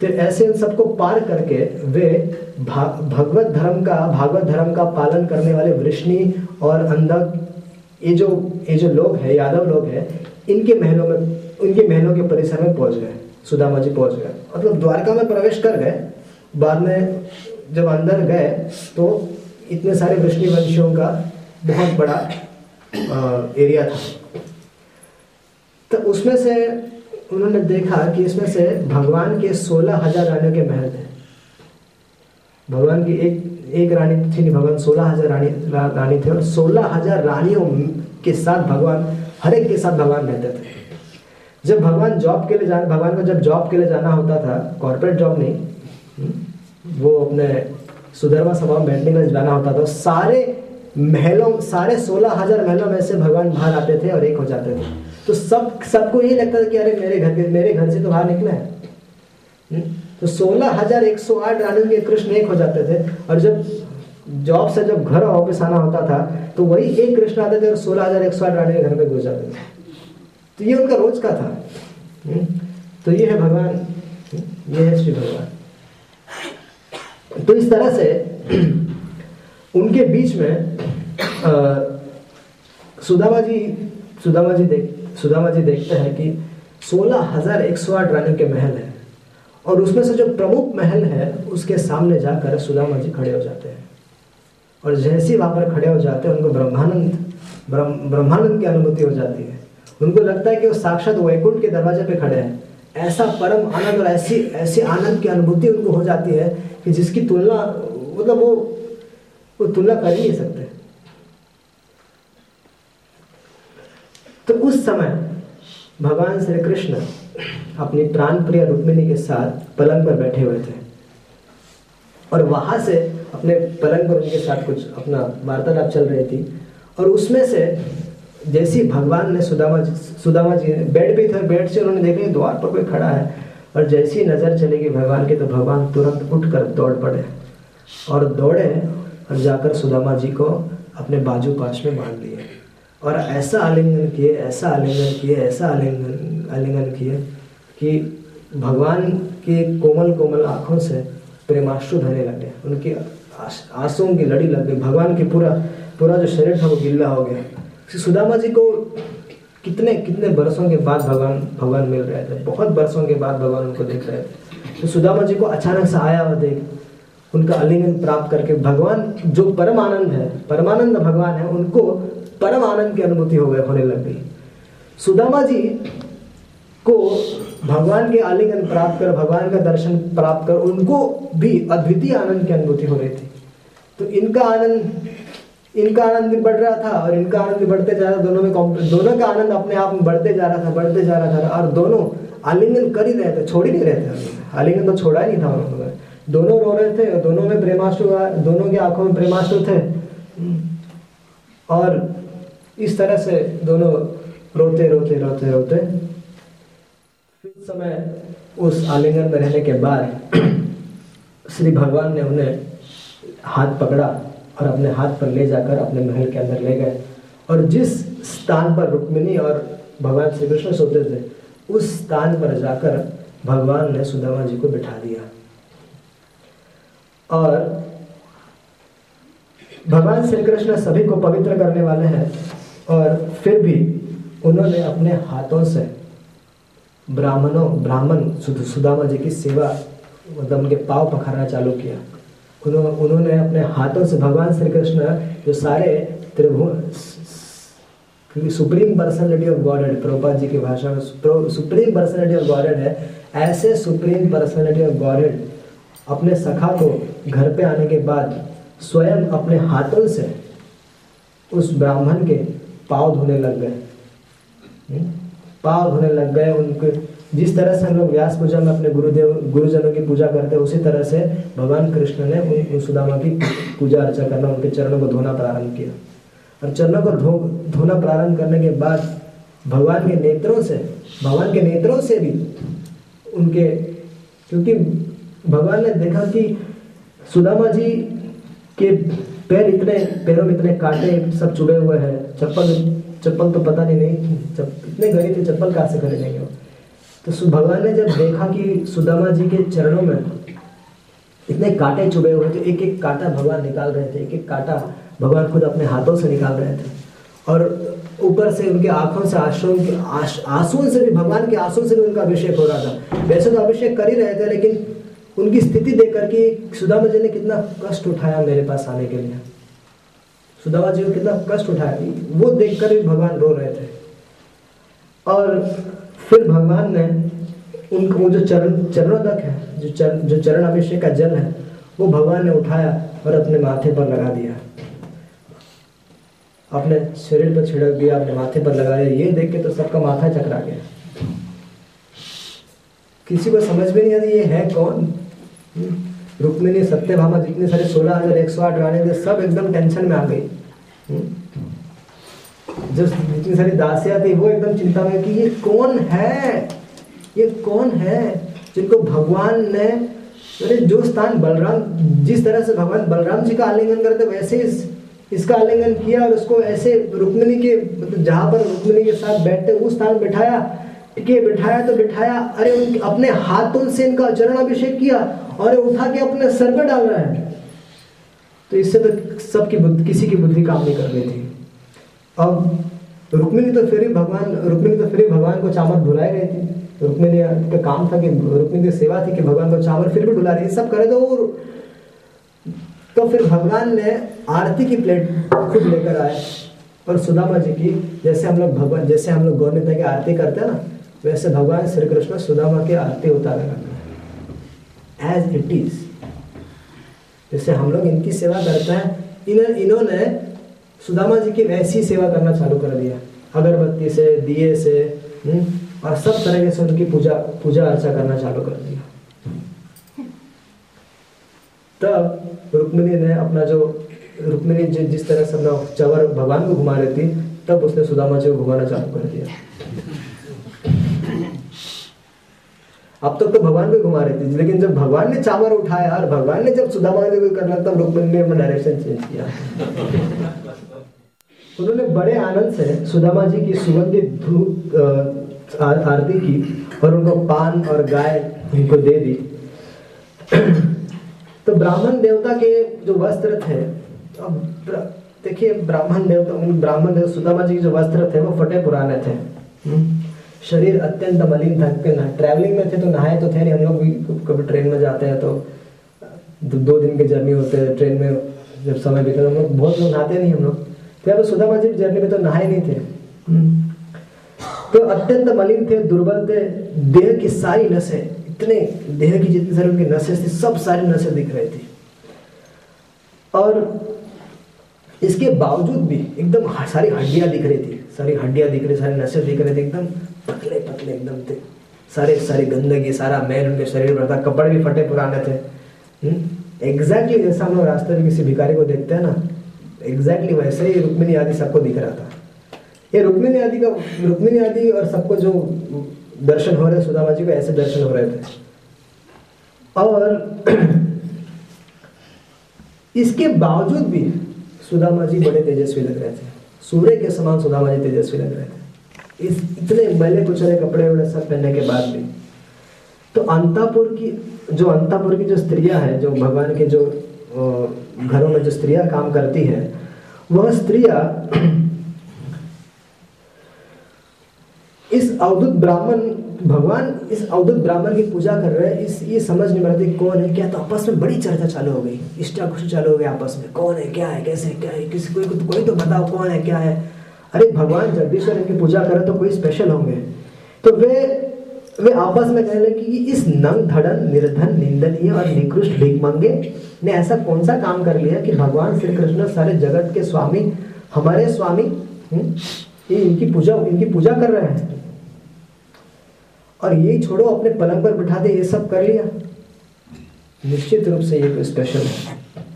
तो ऐसे इन सबको पार करके वे भा, भगवत धर्म का भागवत धर्म का पालन करने वाले वृष्णि और अंधक, ये जो ये जो लोग हैं, यादव लोग हैं, इनके महलों में, उनके महलों के परिसर में पहुंच गए। सुदामा जी पहुंच गए, मतलब द्वारका में प्रवेश कर गए। बाद में जब अंदर गए तो इतने सारे वृष्णि वंशियों का बहुत बड़ा एरिया था। तो उसमें से उन्होंने देखा कि इसमें से भगवान के सोलह हजार रानियों के महल थे। भगवान की एक एक रानी थी, भगवान सोलह हजार रानी रा, रानी थे, और सोलह हजार रानियों के साथ भगवान, हर एक के साथ भगवान रहते थे। जब भगवान जॉब के लिए जाना, भगवान को जब जॉब के लिए जाना होता था, कॉर्पोरेट जॉब नहीं, वो अपने सुधर्मा सभा में बैठने के लिए जाना होता था, सारे महलों, सारे सोलह हजार महलों में से भगवान बाहर आते थे और एक हो जाते थे। तो सब सबको ये लगता था कि अरे मेरे घर के मेरे घर से तो बाहर निकला है। तो सोलह हजार एक सौ आठ रानियों के कृष्ण एक हो जाते थे, और जब जॉब से जब घर वापस आना होता था तो वही एक कृष्ण आते थे और सोलह हजार एक सौ आठ रानियों के घर पे घुस जाते थे। तो ये उनका रोज का था। तो ये है भगवान, ये है श्री भगवान। तो इस तरह से उनके बीच में सुदामा जी सुदामा जी देख सुदामा जी देखते हैं कि सोलह हजार एक सौ आठ रानियों के महल है, और उसमें से जो प्रमुख महल है उसके सामने जाकर सुदामा जी खड़े हो जाते हैं। और जैसे ही वहां पर खड़े हो जाते हैं, उनको ब्रह्मानंद ब्रह्म ब्रह्मानंद की अनुभूति हो जाती है। उनको लगता है कि वो साक्षात वैकुंठ के दरवाजे पे खड़े हैं। ऐसा परम आनंद और ऐसी ऐसी आनंद की अनुभूति उनको हो जाती है कि जिसकी तुलना, मतलब वो वो तुलना कर ही नहीं सकते। तो उस समय भगवान श्री कृष्ण अपनी प्राण प्रिय रुक्मिणी के साथ पलंग पर बैठे हुए थे, और वहां से अपने पलंग पर उनके साथ कुछ अपना वार्तालाप चल रही थी। और उसमें से जैसी भगवान ने सुदामा जी सुदामा जी बेड पे थे, बेड से उन्होंने देखा द्वार पर कोई खड़ा है, और जैसी नजर चलेगी भगवान की तो भगवान तुरंत उठकर दौड़ पड़े और दौड़े और जाकर सुदामा जी को अपने बाजू पाश में बांध लिए, और ऐसा आलिंगन किए ऐसा आलिंगन किए ऐसा आलिंगन आलिंगन किए कि भगवान की कोमल कोमल आंखों से प्रेमाश्रु बहने लगे, उनकी आंसुओं की लड़ी लग गई। भगवान की पूरा पूरा जो शरीर था वो गिल्ला हो गया। सुदामा जी को कितने कितने बरसों के बाद भगवान भगवान मिल रहे थे, बहुत बरसों के बाद भगवान उनको देख रहे थे। तो सुदामा जी को अचानक से आया और देख उनका आलिंगन प्राप्त करके भगवान जो परम आनंद है, परमानंद भगवान है, उनको परम आनंद की अनुभूति हो गई होने लग गई। सुदामा जी को भगवान के आलिंगन प्राप्त कर, भगवान का दर्शन प्राप्त कर, उनको भी अद्वितीय आनंद की अनुभूति हो रही थी। तो इनका आनंद इनका आनंद भी बढ़ रहा था और इनका आनंद भी बढ़ते जा रहा था। दोनों में दोनों का आनंद अपने आप में बढ़ते जा रहा था बढ़ते जा रहा था और दोनों आलिंगन कर ही रहे थे, छोड़ ही नहीं रहे थे। आलिंगन तो छोड़ा ही नहीं था उन्होंने। दोनों रो रहे थे, दोनों में प्रेमाश्रु, दोनों की आंखों में प्रेमाश्रु थे, और इस तरह से दोनों रोते रोते रोते रोते उस समय उस आलिंगन में रहने के बाद श्री भगवान ने उन्हें हाथ पकड़ा और अपने हाथ पर ले जाकर अपने महल के अंदर ले गए, और जिस स्थान पर रुक्मिणी और भगवान श्री कृष्ण सोते थे उस स्थान पर जाकर भगवान ने सुदामा जी को बिठा दिया। और भगवान श्री कृष्ण सभी को पवित्र करने वाले हैं, और फिर भी उन्होंने अपने हाथों से ब्राह्मणों ब्राह्मण सुदामा जी की सेवा, मतलब उनके पांव पखारना चालू किया। उन्होंने अपने हाथों से भगवान श्री कृष्ण जो सारे त्रिभुवन supreme personality of Godhead, Prabhupada ji की भाषा में सुप्रीम पर्सनैलिटी ऑफ गॉडहेड है, ऐसे सुप्रीम पर्सनैलिटी ऑफ गॉडहेड अपने सखा को घर पे आने के बाद स्वयं अपने हाथों से उस ब्राह्मण के पाँव धोने लग गए, पाँव धोने लग गए। उनके जिस तरह से हम लोग व्यास पूजा में अपने गुरुदेव गुरुजनों की पूजा करते हैं, उसी तरह से भगवान कृष्ण ने उन सुदामा की पूजा अर्चा करना, उनके चरणों को धोना प्रारंभ किया। और चरणों को धो धोना प्रारंभ करने के बाद भगवान के नेत्रों से भगवान के नेत्रों से भी उनके, क्योंकि भगवान ने देखा कि सुदामा जी के पैर इतने पैरों में इतने कांटे सब चुभे हुए हैं, चप्पल चप्पल तो पता नहीं नहीं चप, इतने गरीब थे, चप्पल कहाँ से खरीदेंगे वो। तो सु- भगवान ने जब देखा कि सुदामा जी के चरणों में इतने कांटे चुभे हुए थे, एक एक कांटा भगवान निकाल रहे थे, एक एक कांटा भगवान खुद अपने हाथों से निकाल रहे थे, और ऊपर से उनके आंखों से आंसुओं के आंसुओं से भी, भगवान के आंसुओं से भी उनका अभिषेक हो रहा था। वैसे तो अभिषेक कर ही रहे थे, लेकिन उनकी स्थिति देख करके सुदामा जी ने कितना कष्ट उठाया मेरे पास आने के लिए, सुदामा जी को कितना कष्ट उठाया, वो देखकर भी भगवान रो रहे थे। और फिर भगवान ने उनको जो चरण चरणों तक है, जो चरण जो चरण अभिषेक का जल है, वो भगवान ने उठाया और अपने माथे पर लगा दिया, अपने शरीर पर छिड़क दिया, अपने माथे पर लगाया। ये देख के तो सबका माथा चकरा गया, किसी को समझ में नहीं आती ये है कौन। रुक्मिणी, सत्यभामा, जितने सारे सोलह हजार एक सौ आठ रानी थे, सब एकदम टेंशन में आ गई। जो जितनी सारी दासियां थी वो एकदम चिंता में कि ये कौन है, ये कौन है जिनको भगवान ने, अरे जो स्थान बलराम, जिस तरह से भगवान बलराम जी का आलिंगन करते वैसे इस, इसका आलिंगन किया और उसको ऐसे रुक्मिणी के, मतलब जहां पर रुक्मिणी के साथ बैठते उस स्थान बैठाया, टिके बिठाया तो बिठाया, अरे उनके अपने हाथों से इनका चरण अभिषेक किया और उठा के अपने सर पर डाल रहा है। तो इससे तो सबकी बुद्धि, किसी की बुद्धि काम नहीं कर रही थी। अब रुक्मिणी तो फिर भी भगवान रुक्मिणी तो फिर भी भगवान को चामर धुलाई रही थी। रुक्मिणी का काम था कि रुक्मिणी की सेवा थी कि भगवान को चामर फिर भी धुला रही, सब करे तो वो। तो फिर भगवान ने आरती की प्लेट खुद लेकर आए और सुदामा जी की, जैसे हम लोग भगवान जैसे हम लोग गौरनिता की आरती करते हैं ना, वैसे भगवान श्री कृष्ण सुदामा की आरती उतारे एज इट इज। जैसे हम लोग इनकी सेवा करते हैं, इन इन्होंने सुदामा जी की वैसी सेवा करना चालू कर दिया, अगरबत्ती से, दिए से, हुँ? और सब तरह से उनकी पूजा पूजा अर्चा करना चालू कर दिया। तब रुक्मिणी ने अपना जो रुक्मिणी जिस तरह से अपना चवर भगवान को घुमा रही थी, तब उसने सुदामा जी को घुमाना चालू कर दिया। अब तक तो, तो भगवान को घुमा रही थी, लेकिन जब भगवान ने चावर उठाया और भगवान ने जब सुदामा जी को करना, तब रुक्मिणी ने अपना डायरेक्शन चेंज किया। उन्होंने बड़े आनंद से सुदामा जी की सुगंधित धूप आरती की और उनको पान और गाय इनको दे दी। तो ब्राह्मण देवता के जो वस्त्र थे, अब देखिए ब्राह्मण देवता ब्राह्मण देवता सुदामा जी के जो वस्त्र थे वो फटे पुराने थे, शरीर अत्यंत मलिन था, ट्रैवलिंग में थे तो नहाए तो थे नहीं। हम लोग भी कभी ट्रेन में जाते हैं तो दो दिन के जर्नी होते हैं, ट्रेन में जब समय बीतता हम लोग बहुत लोग नहाते नहीं हम लोग, तो सुदामा जी जर्नी में तो नहाए नहीं थे। तो अत्यंत मलिन थे, दुर्बल थे, देह की सारी नसें, इतने देह की जितनी सारी उनकी नसें थी, सब सारी नसें दिख रही थी। और इसके बावजूद भी एकदम सारी हड्डियां दिख रही थी, सारी हड्डियां दिख रही, सारी नसें दिख रही थी, एकदम पतले पतले एकदम थे, सारे सारी गंदगी, सारा मैल उनके शरीर पर था, कपड़े भी फटे पुराने थे। एग्जैक्टली exactly जैसा हम लोग रास्ते में किसी भिखारी को देखते हैं ना, एग्जैक्टली exactly वैसे ही रुक्मिणी आदि सबको दिख रहा था। ये रुक्मिणी आदि का रुक्मिणी आदि और सबको जो दर्शन हो रहे, सुदामा जी को ऐसे दर्शन हो रहे थे। और इसके बावजूद भी सुदामा जी बड़े तेजस्वी लग रहे थे, सूर्य के समान सुदामा जी तेजस्वी लग रहे थे, इस इतने मैले कुचले कपड़े वपड़े सब पहनने के बाद भी। तो अंतापुर की जो अंतापुर की जो स्त्रियां हैं, जो भगवान के जो घरों में जो स्त्रियां काम करती है, वह स्त्रियां इस अवधूत ब्राह्मण भगवान इस अवधूत ब्राह्मण की पूजा कर रहे हैं, इस ये समझ नहीं पड़ती कौन है क्या। तो आपस में बड़ी चर्चा चालू हो गई, इष्टा खुशी चालू हो गई आपस में, कौन है क्या है कैसे क्या है, किसी कोई तो कोई तो बताओ कौन है क्या है। अरे भगवान जगदीश्वर इनकी पूजा करे तो कोई स्पेशल होंगे। तो वे वे आपस में कहने लगे कि इस नंग धड़न निर्धन निंदनीय और निकृष्ट भिखमंगे ने ऐसा कौन सा काम कर लिया कि भगवान श्री कृष्ण सारे जगत के स्वामी, हमारे स्वामी, ये इनकी पूजा इनकी पूजा कर रहे हैं, और यही छोड़ो अपने पलंग पर बिठा दे, ये सब कर लिया। निश्चित रूप से ये तो स्पेशल है।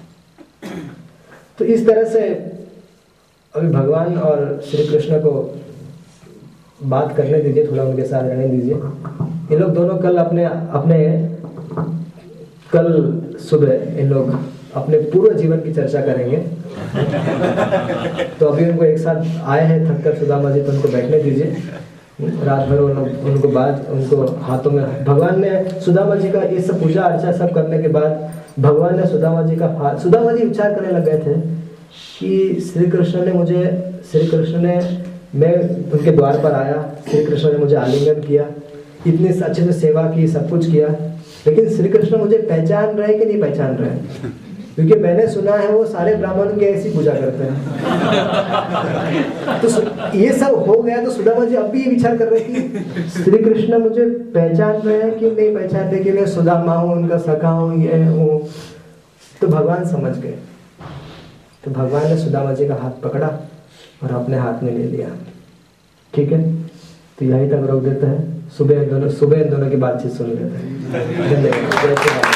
तो इस तरह से अभी भगवान और श्री कृष्ण को बात करने दीजिए, थोड़ा उनके साथ रहने दीजिए। ये लोग दोनों कल अपने अपने कल सुबह इन लोग अपने पूर्व जीवन की चर्चा करेंगे। तो अभी उनको एक साथ आए हैं थककर सुदामा जी, तो उनको बैठने दीजिए रात भर उन, उनको बाद उनको हाथों में भगवान ने सुदामा जी का ये सब पूजा अर्चा सब करने के बाद भगवान ने सुदामा जी का हाथ, सुदामा जी विचार करने लग गए थे कि श्री कृष्ण ने मुझे श्री कृष्ण ने मैं उनके द्वार पर आया, श्री कृष्ण ने मुझे आलिंगन किया, इतनी अच्छे से सेवा की, सब कुछ किया, लेकिन श्री कृष्ण मुझे पहचान रहे कि नहीं पहचान रहे? क्योंकि मैंने सुना है वो सारे ब्राह्मण के ऐसी पूजा करते हैं। तो ये सब हो गया तो सुदामा जी अब भी ये विचार कर रहे कि श्री कृष्ण मुझे पहचान रहे हैं कि नहीं पहचान रहे, कि मैं सुदामा हूँ, उनका सखा हूँ, ये हूँ। तो भगवान समझ गए। तो भगवान ने सुदामा जी का हाथ पकड़ा और अपने हाथ में ले लिया। ठीक है, तो यहीं तक रोक देते हैं। सुबह इन दोनों सुबह इन दोनों की बातचीत सुन लेते हैं। धन्यवाद।